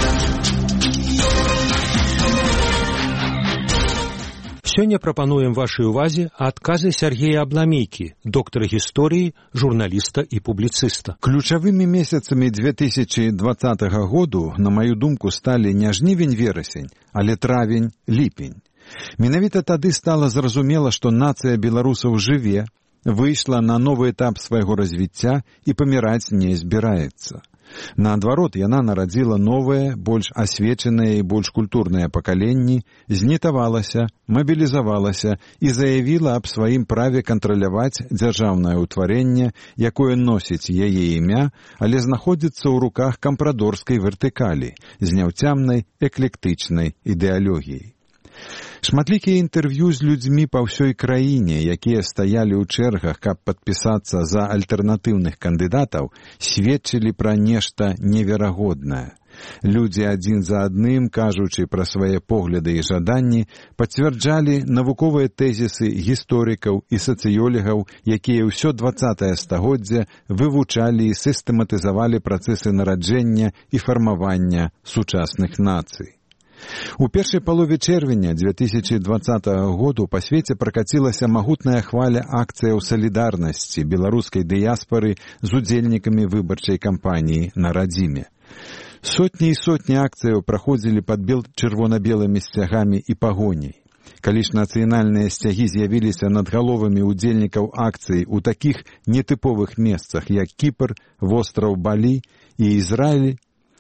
Сёння прапануем вашай увазе адказы Сергея Абламейкі, доктара гісторыі, журналіста і публіцыста. Ключавымі месяцамі 2020 году, на маю думку, сталі не жнівень-верасень, але травень-ліпень. Менавіта тады стала зразумела, што нацыя беларусаў жыве, выйшла на новы этап свайго развіцця і паміраць не збіраецца. Наадварот, яна нарадзіла новыя, больш асвечаныя і больш культурныя пакаленні, знітавалася, мабілізавалася і заявіла аб сваім праве кантраляваць дзяржаўнае ўтварэнне, якое носіць яе імя, але знаходзіцца ў руках кампрадорскай вертыкалі з няўцямнай эклектычнай ідэалогіяй. Шматлікія інтэрв'ю з людзьмі па ўсёй краіне, якія стаялі ў чэргах, каб падпісацца за альтэрнатыўных кандыдатаў, сведчылі пра нешта неверагоднае. Людзі адзін за адным, кажучы пра свае погляды і жаданні, пацвярджалі навуковыя тэзісы гісторыкаў і сацыёлегаў, якія ўсё 20-е стагоддзе вывучалі і сістэматызавалі працэсы нараджэння і фармавання сучасных нацый. У першай палове чэрвеня 2020 году па свеце пракацілася магутная хваля акцыяў салідарнасці беларускай дыяспары з удзельнікамі выбарчай кампаніі на радзіме. Сотні і сотні акцыяў праходзілі пад чырвона-белымі сцягамі і пагоняй. Калі ж нацыянальныя сцягі з'явіліся над галовамі удзельнікаў акцый у такіх нетыповых месцах, як Кіпр, востраў Балі і Ізраіль,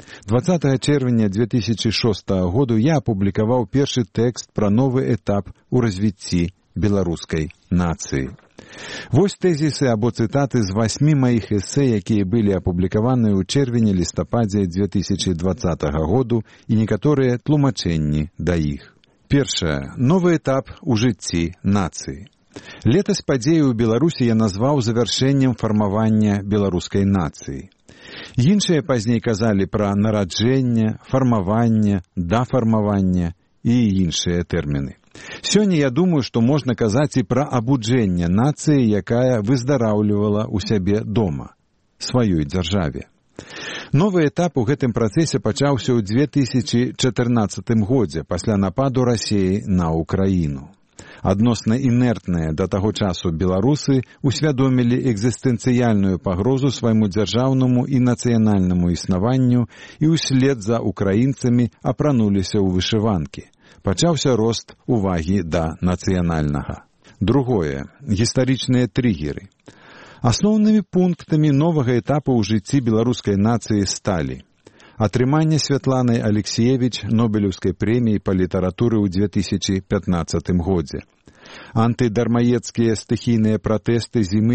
20 чэрвеня 2006 году я апублікаваў першы тэкст пра новы этап у развіцці беларускай нацыі. Вось тэзісы або цытаты з 8 маіх эсэ, якія былі апублікаваныя ў чэрвені-лістападзе 2020 году і некаторыя тлумачэнні да іх. Першае. Новы этап у жыцці нацыі. Летась падзею ў Беларусі я назваў завяршэннем фармавання беларускай нацыі. Іншыя пазней казалі пра нараджэнне, фармаванне, дафармаванне і іншыя тэрміны. Сёння я думаю, што можна казаць і пра абуджэнне нацыі, якая выздараўлівала ў сябе дома, сваёй дзяржаве. Новы этап у гэтым працэсе пачаўся ў 2014 годзе пасля нападу Расіі на Украіну. Адносна інертныя да таго часу беларусы усвядомілі экзістэнцыяльную пагрозу свайму дзяржаўнаму і нацыянальнаму існаванню і ўслед за украінцамі апрануліся ў вышыванкі. Пачаўся рост увагі да нацыянальнага. Другое. Гістарычныя трыгеры. Асноўнымі пунктамі новага этапу ў жыцці беларускай нацыі сталі атрыманне Святланай Алексіевіч Нобелеўскай прэміі па літаратуры ў 2015 годзе, антыдармаедскія стыхійныя пратэсты зімы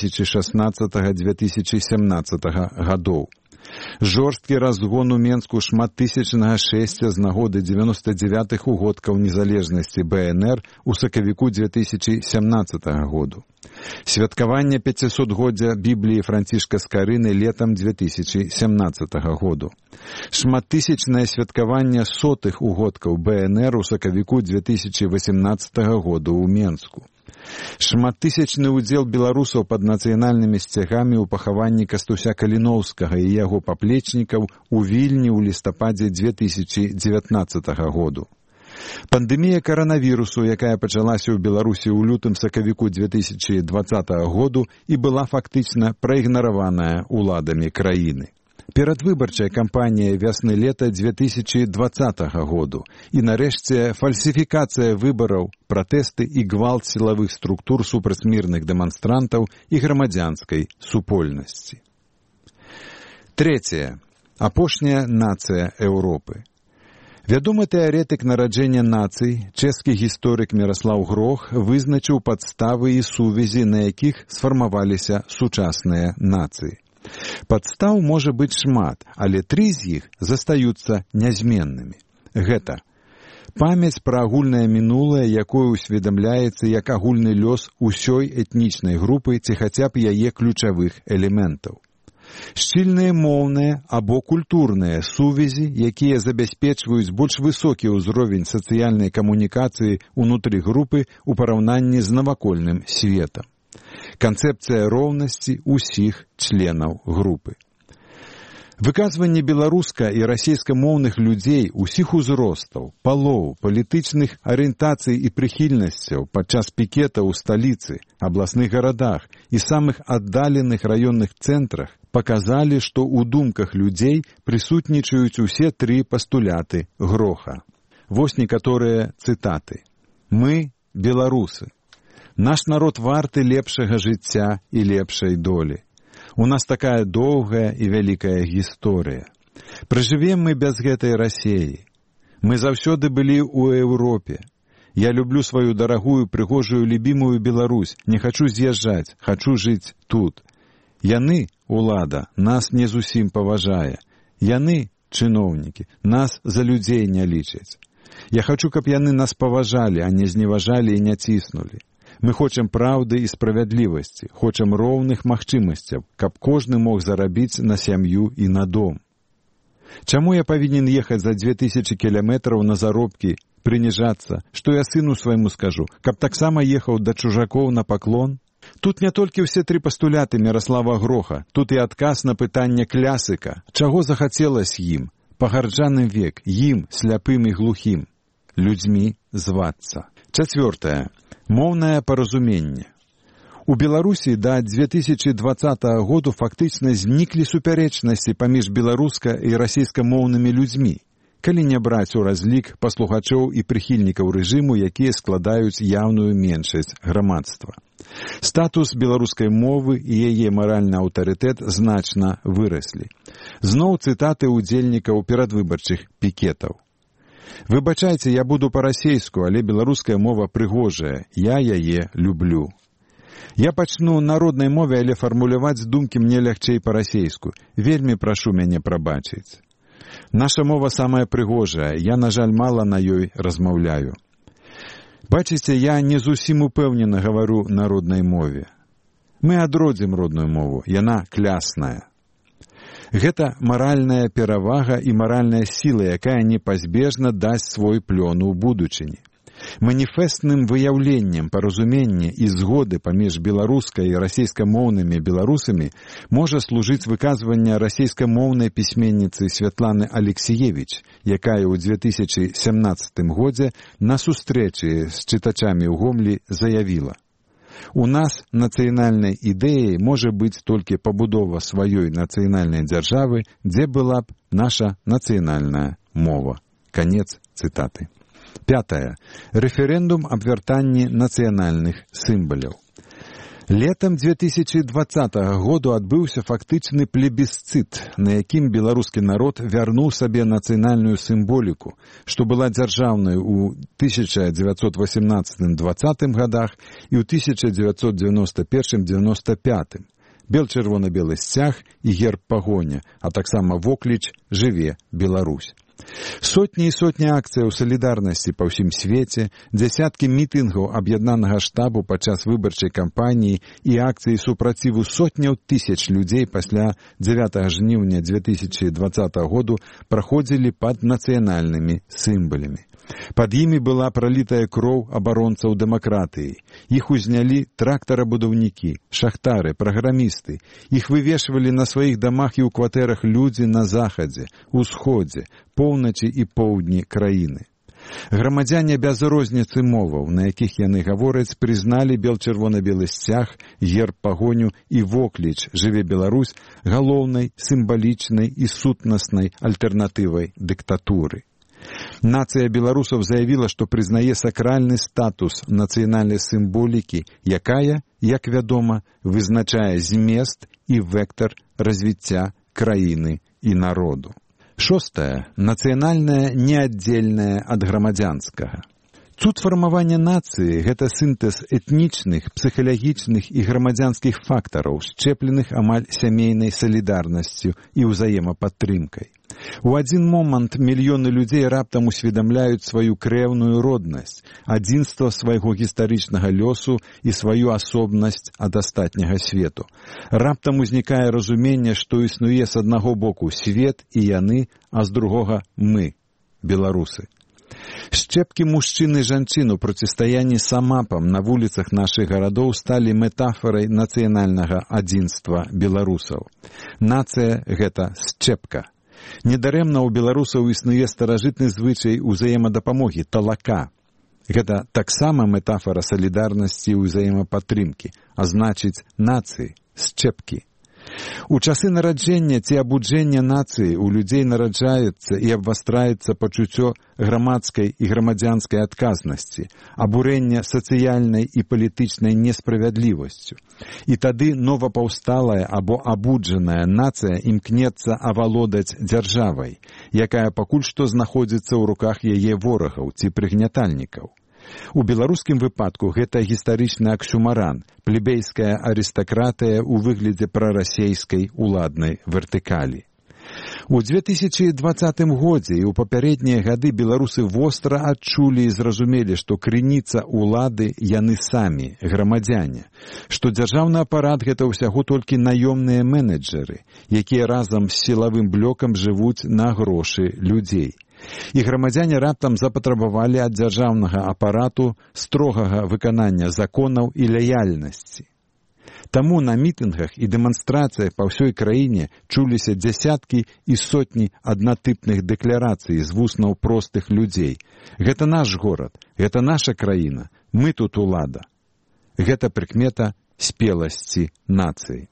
2016-2017 гадоў, жорсткі разгон у Менску шматтысячнага шэсця з нагоды 99-х угодкаў незалежнасці БНР у сакавіку 2017 году, святкаванне 500-годдзя Бібліі Францішка Скарыны летам 2017 году, шматтысячнае святкаванне сотых угодкаў БНР у сакавіку 2018 году ў Менску, шматтысячны ўдзел беларусаў пад нацыянальнымі сцягамі ў пахаванні Кастуся Каліноўскага і яго паплечнікаў у Вільні ў лістападзе 2019 году. Пандэмія каранавірусу, якая пачалася ў Беларусі ў лютым-сакавіку 2020 году і была фактычна праігнараваная ўладамі краіны. Перадвыбарчая кампанія вясны-лета 2020 году і, нарэшце, фальсіфікацыя выбараў, пратэсты і гвалт сілавых структур супраць мірных дэманстрантаў і грамадзянскай супольнасці. Трэцяе. Апошняя нацыя Еўропы. Вядомы тэарэтык нараджэння нацый, чэшскі гісторык Міраслаў Грох вызначыў падставы і сувязі, на якіх сфармаваліся сучасныя нацыі. Падстаў можа быць шмат, але 3 з іх застаюцца нязменнымі. Гэта памяць пра агульнае мінулае, якое усведамляецца як агульны лёс усёй этнічнай групы ці хаця б яе ключавых элементаў. Шчыльныя моўныя або культурныя сувязі, якія забяспечваюць больш высокі ўзровень сацыяльнай камунікацыі ўнутры групы ў параўнанні з навакольным светам. Канцэпцыя роўнасці ўсіх членаў групы. Выказванне беларуска- і расейскамоўных людзей усіх узростаў, палоў, палітычных арыентацый і прыхільнасцяў падчас пікета ў сталіцы, абласных гарадах і самых аддаленых раённых цэнтрах паказалі, што ў думках людзей прысутнічаюць усе тры пастуляты Гроха. Вось некаторыя цытаты. «Мы – беларусы. Наш народ варты лепшага жыцця і лепшай долі. У нас такая доўгая і вялікая гісторыя. Пражывем мы без гэтай Расеі. Мы заўсёды былі ў Еўропе. Я люблю сваю дарагую, прыгожую, любімую Беларусь. Не хачу з'язджаць, хачу жыць тут. Яны, улада, нас не зусім паважае. Яны, чыноўнікі, нас за людзей не лічаць. Я хачу, каб яны нас паважалі, а не зневажалі і не ціснулі. Мы хочам праўды і справядлівасці, хочам роўных магчымасцяў, каб кожны мог зарабіць на сям'ю і на дом. Чаму я павінен ехаць за 2000 кіламетраў на заробкі, прыніжацца, што я сыну свайму скажу, каб таксама ехаў да чужакоў на паклон? Тут не толькі ўсе тры пастуляты Міраслава Гроха, тут і адказ на пытанне клясыка. Чаго захацелася ім, пагарджаным век, ім, сляпым і глухім? Людзьмі звацца. 4. Моўнае паразуменне. У Беларусі да 2020 году фактычна зніклі супярэчнасці паміж беларуска- і расейскамоўнымі людзьмі, калі не браць у разлік паслухачоў і прыхільнікаў рэжыму, якія складаюць яўную меншасць грамадства. Статус беларускай мовы і яе маральны аўтарытэт значна выраслі. Зноў цытаты ўдзельнікаў перадвыбарчых пікетаў. Выбачайце, я буду па-расейску, але беларуская мова прыгожая, я яе люблю. Я пачну на роднай мове, але фармуляваць думкі мне лягчэй па-расейску. Вельмі прашу мяне прабачыць. Наша мова самая прыгожая, я, на жаль, мала на ёй размаўляю. Бачыце, я не зусім упэўнена гавару на роднай мове. Мы адродзім родную мову, яна клясная. Гэта маральная перавага і маральная сіла, якая непазбежна дасць свой плён у будучыні. Маніфестным выяўленнем паразумення і згоды паміж беларускай і расейскамоўнымі беларусамі можа служыць выказванне расейскамоўнай пісьменніцы Святланы Алексіевіч, якая ў 2017 годзе на сустрэчы з чытачамі ў Гомлі заявіла: «У нас нацыянальнай ідэяй можа быць толькі пабудова сваёй нацыянальнай дзяржавы, дзе была б наша нацыянальная мова». Канец цытаты. 5. Рэферэндум аб вяртанні нацыянальных сімваляў. Летам 2020 году адбыўся фактычны плебісцыт, на якім беларускі народ вярнуў сабе нацыянальную сімволіку, што была дзяржаўнай у 1918-20 годах і ў 1991-95. Бел-чырвона-белы сцяг і герб пагоня, а таксама вокліч «Жыве Беларусь». Сотні і сотні акцыяў салідарнасці па ўсім свеце, дзясяткі мітынгаў аб'яднанага штабу падчас выбарчай кампаніі і акцыі супраціву сотняў тысяч людзей пасля 9 жніўня 2020 году праходзілі пад нацыянальнымі сімвалямі. Пад імі была пралітая кроў абаронцаў дэмакратыі. Іх узнялі трактарабудаўнікі, шахтары, праграмісты. Іх вывешвалі на сваіх дамах і ў кватэрах людзі на захадзе, усходзе, поўначы і поўдні краіны. Грамадзяне без розніцы моваў, на якіх яны гавораць, прызналі бел-чырвона-белы сцяг, герб пагоню і вокліч «Жыве Беларусь» галоўнай, сімвалічнай і сутнаснай альтэрнатывай дыктатуры. Нацыя беларусаў заявіла, што прызнае сакральны статус нацыянальнай сімволікі, якая, як вядома, вызначае змест і вектар развіцця краіны і народу. 6. Нацыянальнае неаддзельнае ад грамадзянскага. Цуд фармавання нацыі – гэта сінтэз этнічных, псіхалагічных і грамадзянскіх фактараў, счэпленых амаль сямейнай салідарнасцю і ўзаемападтрымкай. У адзін момант мільёны людзей раптам усведамляюць сваю крэўную роднасць, адзінства свайго гістарычнага лёсу і сваю асобнасць ад астатняга свету. Раптам узнікае разуменне, што існуе з аднаго боку свет і яны, а з другога мы, беларусы. Шчэпкі мужчын і жанчын у процістаянні самапам на вуліцах нашых гарадоў сталі метафорай нацыянальнага адзінства беларусаў. Нацыя – гэта шчэпка. Недарэмна ў беларусаў існуе старажытны звычай узаемадапамогі – талака. Гэта таксама метафора салідарнасці і ўзаемападтрымкі, а значыць нацыі, шчэпкі. У часы нараджэння ці абуджэння нацыі у людзей нараджаецца і абвастраецца пачуццё грамадскай і грамадзянскай адказнасці, абурэння сацыяльнай і палітычнай несправядлівасцю. І тады новапаўсталая або абуджаная нацыя імкнецца авалодаць дзяржавай, якая пакуль што знаходзіцца ў руках яе ворагаў ці прыгнятальнікаў. У беларускім выпадку гэта гістарычны аксюмаран, плебейская арыстакратыя ў выглядзе прарасейскай уладнай вертыкалі. У 2020 годзе і ў папярэднія гады беларусы востра адчулі і зразумелі, што крыніца улады яны самі, грамадзяне, што дзяржаўны апарат гэта ўсяго толькі наёмныя менеджеры, якія разам з сілавым блокам жывуць на грошы людзей. І грамадзяне раптам запатрабавалі ад дзяржаўнага апарату строгага выканання законаў і лаяльнасці. Таму на мітынгах і дэманстрацыях па ўсёй краіне чуліся дзясяткі і сотні аднатыпных дэкларацый з вуснаў простых людзей. Гэта наш горад, гэта наша краіна, мы тут улада. Гэта прыкмета спеласці нацыі.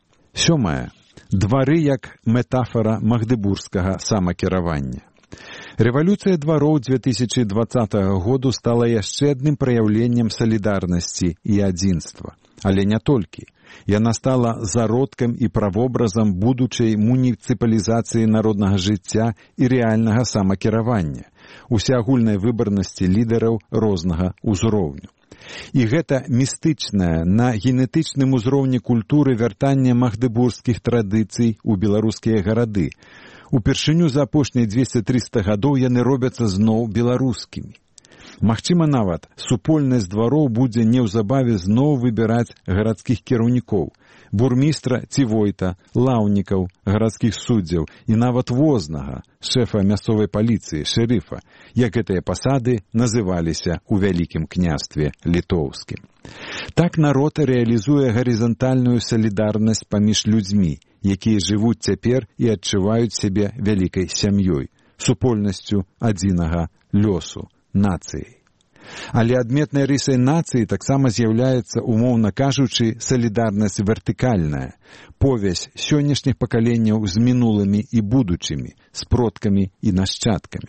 7. Двары як метафора магдыбургскага самакіравання. Рэвалюцыя двароў 2020 году стала яшчэ адным праяўленнем салідарнасці і адзінства. Але не толькі. Яна стала зародкам і правобразам будучай муніцыпалізацыі народнага жыцця і рэальнага самакіравання, усеагульнай выбарнасці лідараў рознага ўзроўню. І гэта містычнае на генетычным узроўні культуры вяртанне магдыбургскіх традыцый у беларускія гарады. Упершыню за апошнія 200-300 гадоў яны робяцца зноў беларускімі. Магчыма, нават, супольнасць двароў будзе неўзабаве зноў выбіраць гарадскіх кіраўнікоў, бурмістра ці войта, лаўнікаў, гарадскіх суддзяў і нават вознага, шэфа мясцовай паліцыі, шэрыфа, як гэтыя пасады называліся ў Вялікім княстве літоўскім. Так народ рэалізуе гарызантальную салідарнасць паміж людзьмі, якія жывуць цяпер і адчуваюць сябе вялікай сям'ёй, супольнасцю адзінага лёсу, нацыі. Але адметнай рысай нацыі таксама з'яўляецца, умоўна кажучы, салідарнасць вертыкальная, повязь сённяшніх пакаленняў з мінулымі і будучымі, з продкамі і нашчадкамі.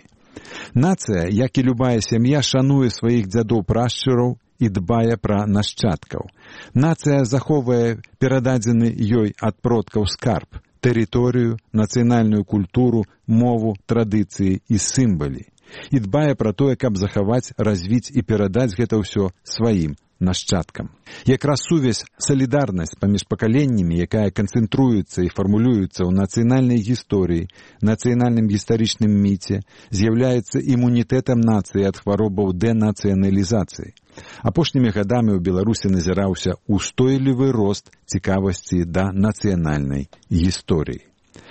Нацыя, як і любая сям'я, шануе сваіх дзядоў-прашчураў і дбае пра нашчадкаў. Нацыя захоўвае перададзены ёй ад продкаў скарб, тэрыторыю, нацыянальную культуру, мову, традыцыі і сімвалы. І дбае пра тое, каб захаваць, развіць і перадаць гэта ўсё сваім нашчадкам. Якраз сувязь, салідарнасць паміж пакаленнямі, якая канцэнтруецца і фармулюецца ў нацыянальнай гісторыі, нацыянальным гістарычным міце, з'яўляецца імунітэтам нацыі ад хваробаў дэнацыяналізацыі. Апошнімі гадамі ў Беларусі назіраўся устойлівы рост цікавасці да нацыянальнай гісторыі.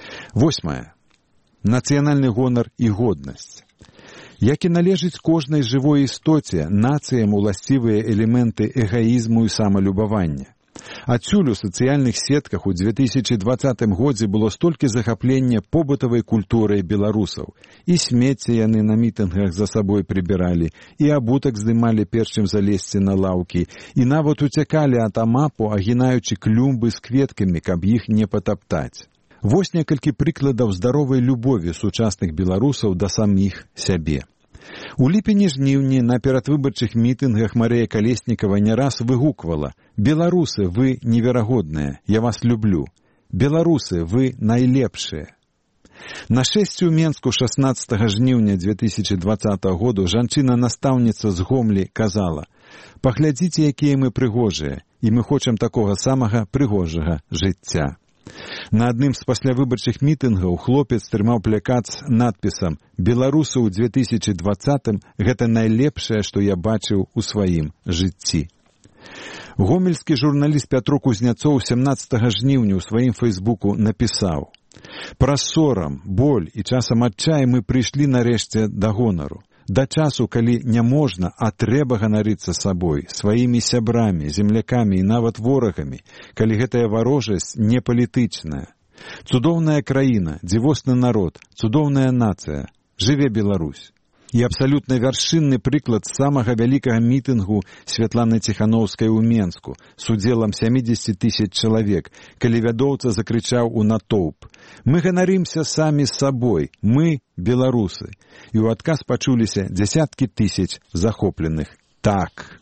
8. Нацыянальны гонар і годнасць. Як і належыць кожнай жывой істоце, нацыям уласцівыя элементы эгаізму і самалюбавання. Адсюль у сацыяльных сетках у 2020 годзе было столькі захаплення побытавай культурай беларусаў. І смецце яны на мітынгах за сабой прыбіралі, і абутак здымалі перш чым залезці на лаўкі, і нават уцякалі ад амапу, агінаючы клумбы з кветкамі, каб іх не патаптаць. Вось некалькі прыкладаў здаровай любові сучасных беларусаў да саміх сябе. У ліпені-жніўні на перадвыбарчых мітынгах Марыя Калеснікава не раз выгуквала: «Беларусы, вы неверагодныя, я вас люблю. Беларусы, вы найлепшыя». Нашэсце ў Менску 16 жніўня 2020 году жанчына-настаўніца з Гомлі казала: «Паглядзіце, якія мы прыгожыя, і мы хочам такога самага прыгожага жыцця». На адным з паслявыбарчых мітынгаў хлопец трымаў плакат з надпісам «Беларусы ў 2020 гэта найлепшае, што я бачыў у сваім жыцці». Гомельскі журналіст Пятро Кузняцоў 17 жніўня ў сваім фейсбуку напісаў: «Праз сорам, боль і часам адчай мы прыйшлі нарэшце да гонару. Да часу, калі не можна, а трэба ганарыцца сабой, сваімі сябрамі, землякамі і нават ворагамі, калі гэтая варожасць не палітычная. Цудоўная краіна, дзівосны народ, цудоўная нацыя. Жыве Беларусь». І абсалютна вяршынны прыклад самага вялікага мітынгу Святланы Ціхановскай ў Менску з удзелам 70 000 чалавек, калі вядоўца закрычаў у натоўп: «Мы ганарымся самі сабой, мы беларусы». І ў адказ пачуліся дзясяткі тысяч захопленых «так».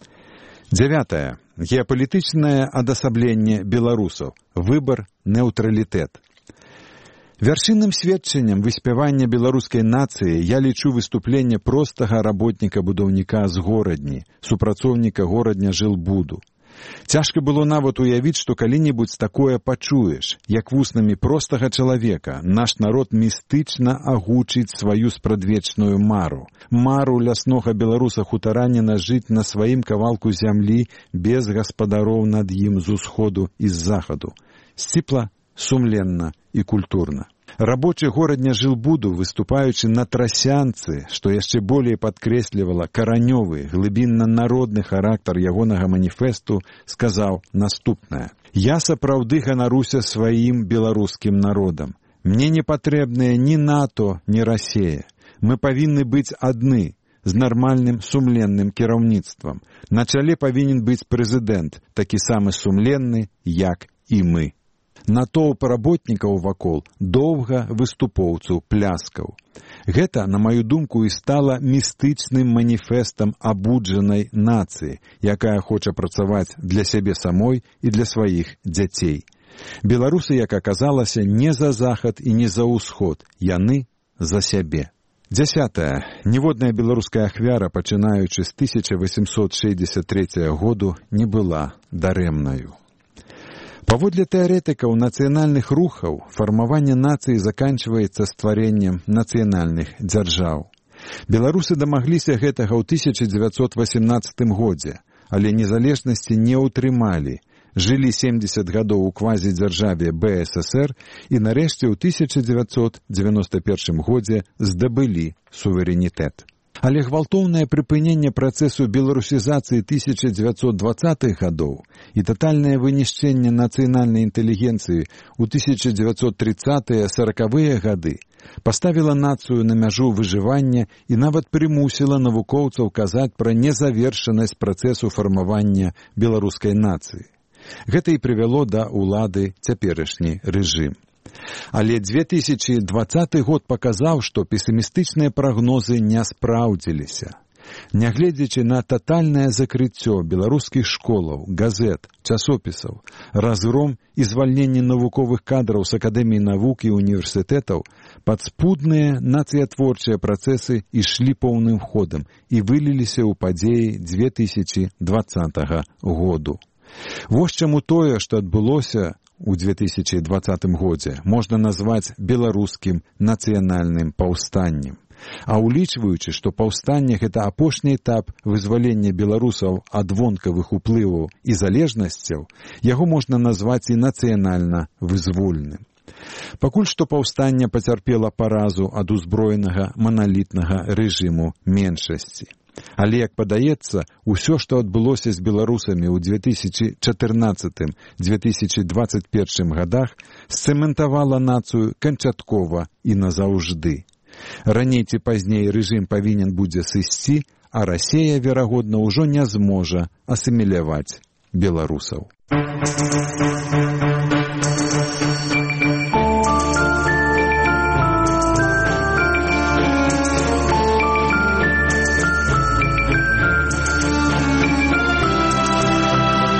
9. Геапалітычнае адасабленне беларусаў. Выбар, нейтралітэт. Вяршынным сведчаннем выспявання беларускай нацыі я лічу выступленне простага работніка-будаўніка з горадні, супрацоўніка горадня жылбуду. Цяжка было нават уявіць, што калі-небудзь такое пачуеш, як вуснамі простага чалавека наш народ містычна агучыць сваю спрадвечную мару. Мару ляснога беларуса-хутараніна жыць на сваім кавалку зямлі без гаспадароў над ім з усходу і з захаду. Сціпла, сумленна і культурна. Рабочы горадня жылбуду, выступаючы на трасянцы, што яшчэ болей падкрэслівала каранёвы, глыбінна-народны характар ягонага маніфесту, сказаў наступнае: «Я сапраўды ганаруся сваім беларускім народам. Мне не патрэбныя ні НАТО, ні Расія. Мы павінны быць адны, з нармальным сумленным кіраўніцтвам. На чале павінен быць прэзідэнт, такі самы сумленны, як і мы». Натоўп работнікаў вакол доўга выступоўцаў пляскаў. Гэта, на маю думку, і стала містычным маніфестам абуджанай нацыі, якая хоча працаваць для сябе самой і для сваіх дзяцей. Беларусы, як аказалася, не за захад і не за ўсход, яны за сябе. 10. Ніводная беларуская ахвяра, пачынаючы з 1863 году, не была дарэмнаю. Паводле тэарэтыкаў нацыянальных рухаў, фармаванне нацыі заканчваецца стварэннем нацыянальных дзяржаў. Беларусы дамагліся гэтага ў 1918 годзе, але незалежнасці не ўтрымалі, жылі 70 гадоў у квазідзяржаве БССР і нарэшце ў 1991 годзе здабылі суверэнітэт. Але гвалтоўнае прыпыненне працэсу беларусізацыі 1920-х гадоў і татальнае вынішчэнне нацыянальнай інтэлігенцыі ў 1930-40-е гады паставіла нацыю на мяжу выжывання і нават прымусіла навукоўцаў казаць пра незавершанасць працэсу фармавання беларускай нацыі. Гэта і прывяло да ўлады цяперашні рэжым. Але 2020 год паказаў, што песімістычныя прагнозы не спраўдзіліся. Нягледзячы на татальнае закрыццё беларускіх школаў, газет, часопісаў, разгром і звальненне навуковых кадраў з акадэміі навук і універсітэтаў, падспудныя нацыятворчыя працэсы ішлі поўным ходам і выліліся ў падзеі 2020 году. Вось чаму тое, што адбылося у 2020 годзе, можна назваць беларускім нацыянальным паўстаннем. А улічваючы, што паўстанне – гэта апошні этап вызвалення беларусаў ад вонкавых уплываў і залежнасцяў, яго можна назваць і нацыянальна вызвольным. Пакуль што паўстанне пацярпела паразу ад узброенага маналітнага рэжыму меншасці. Але, як падаецца, усё, што адбылося з беларусамі ў 2014-2021 гадах, сцэментавала нацыю канчаткова і назаўжды. Раней ці пазней рэжым павінен будзе сысці, а Расія, верагодна, ужо не зможа асіміляваць беларусаў.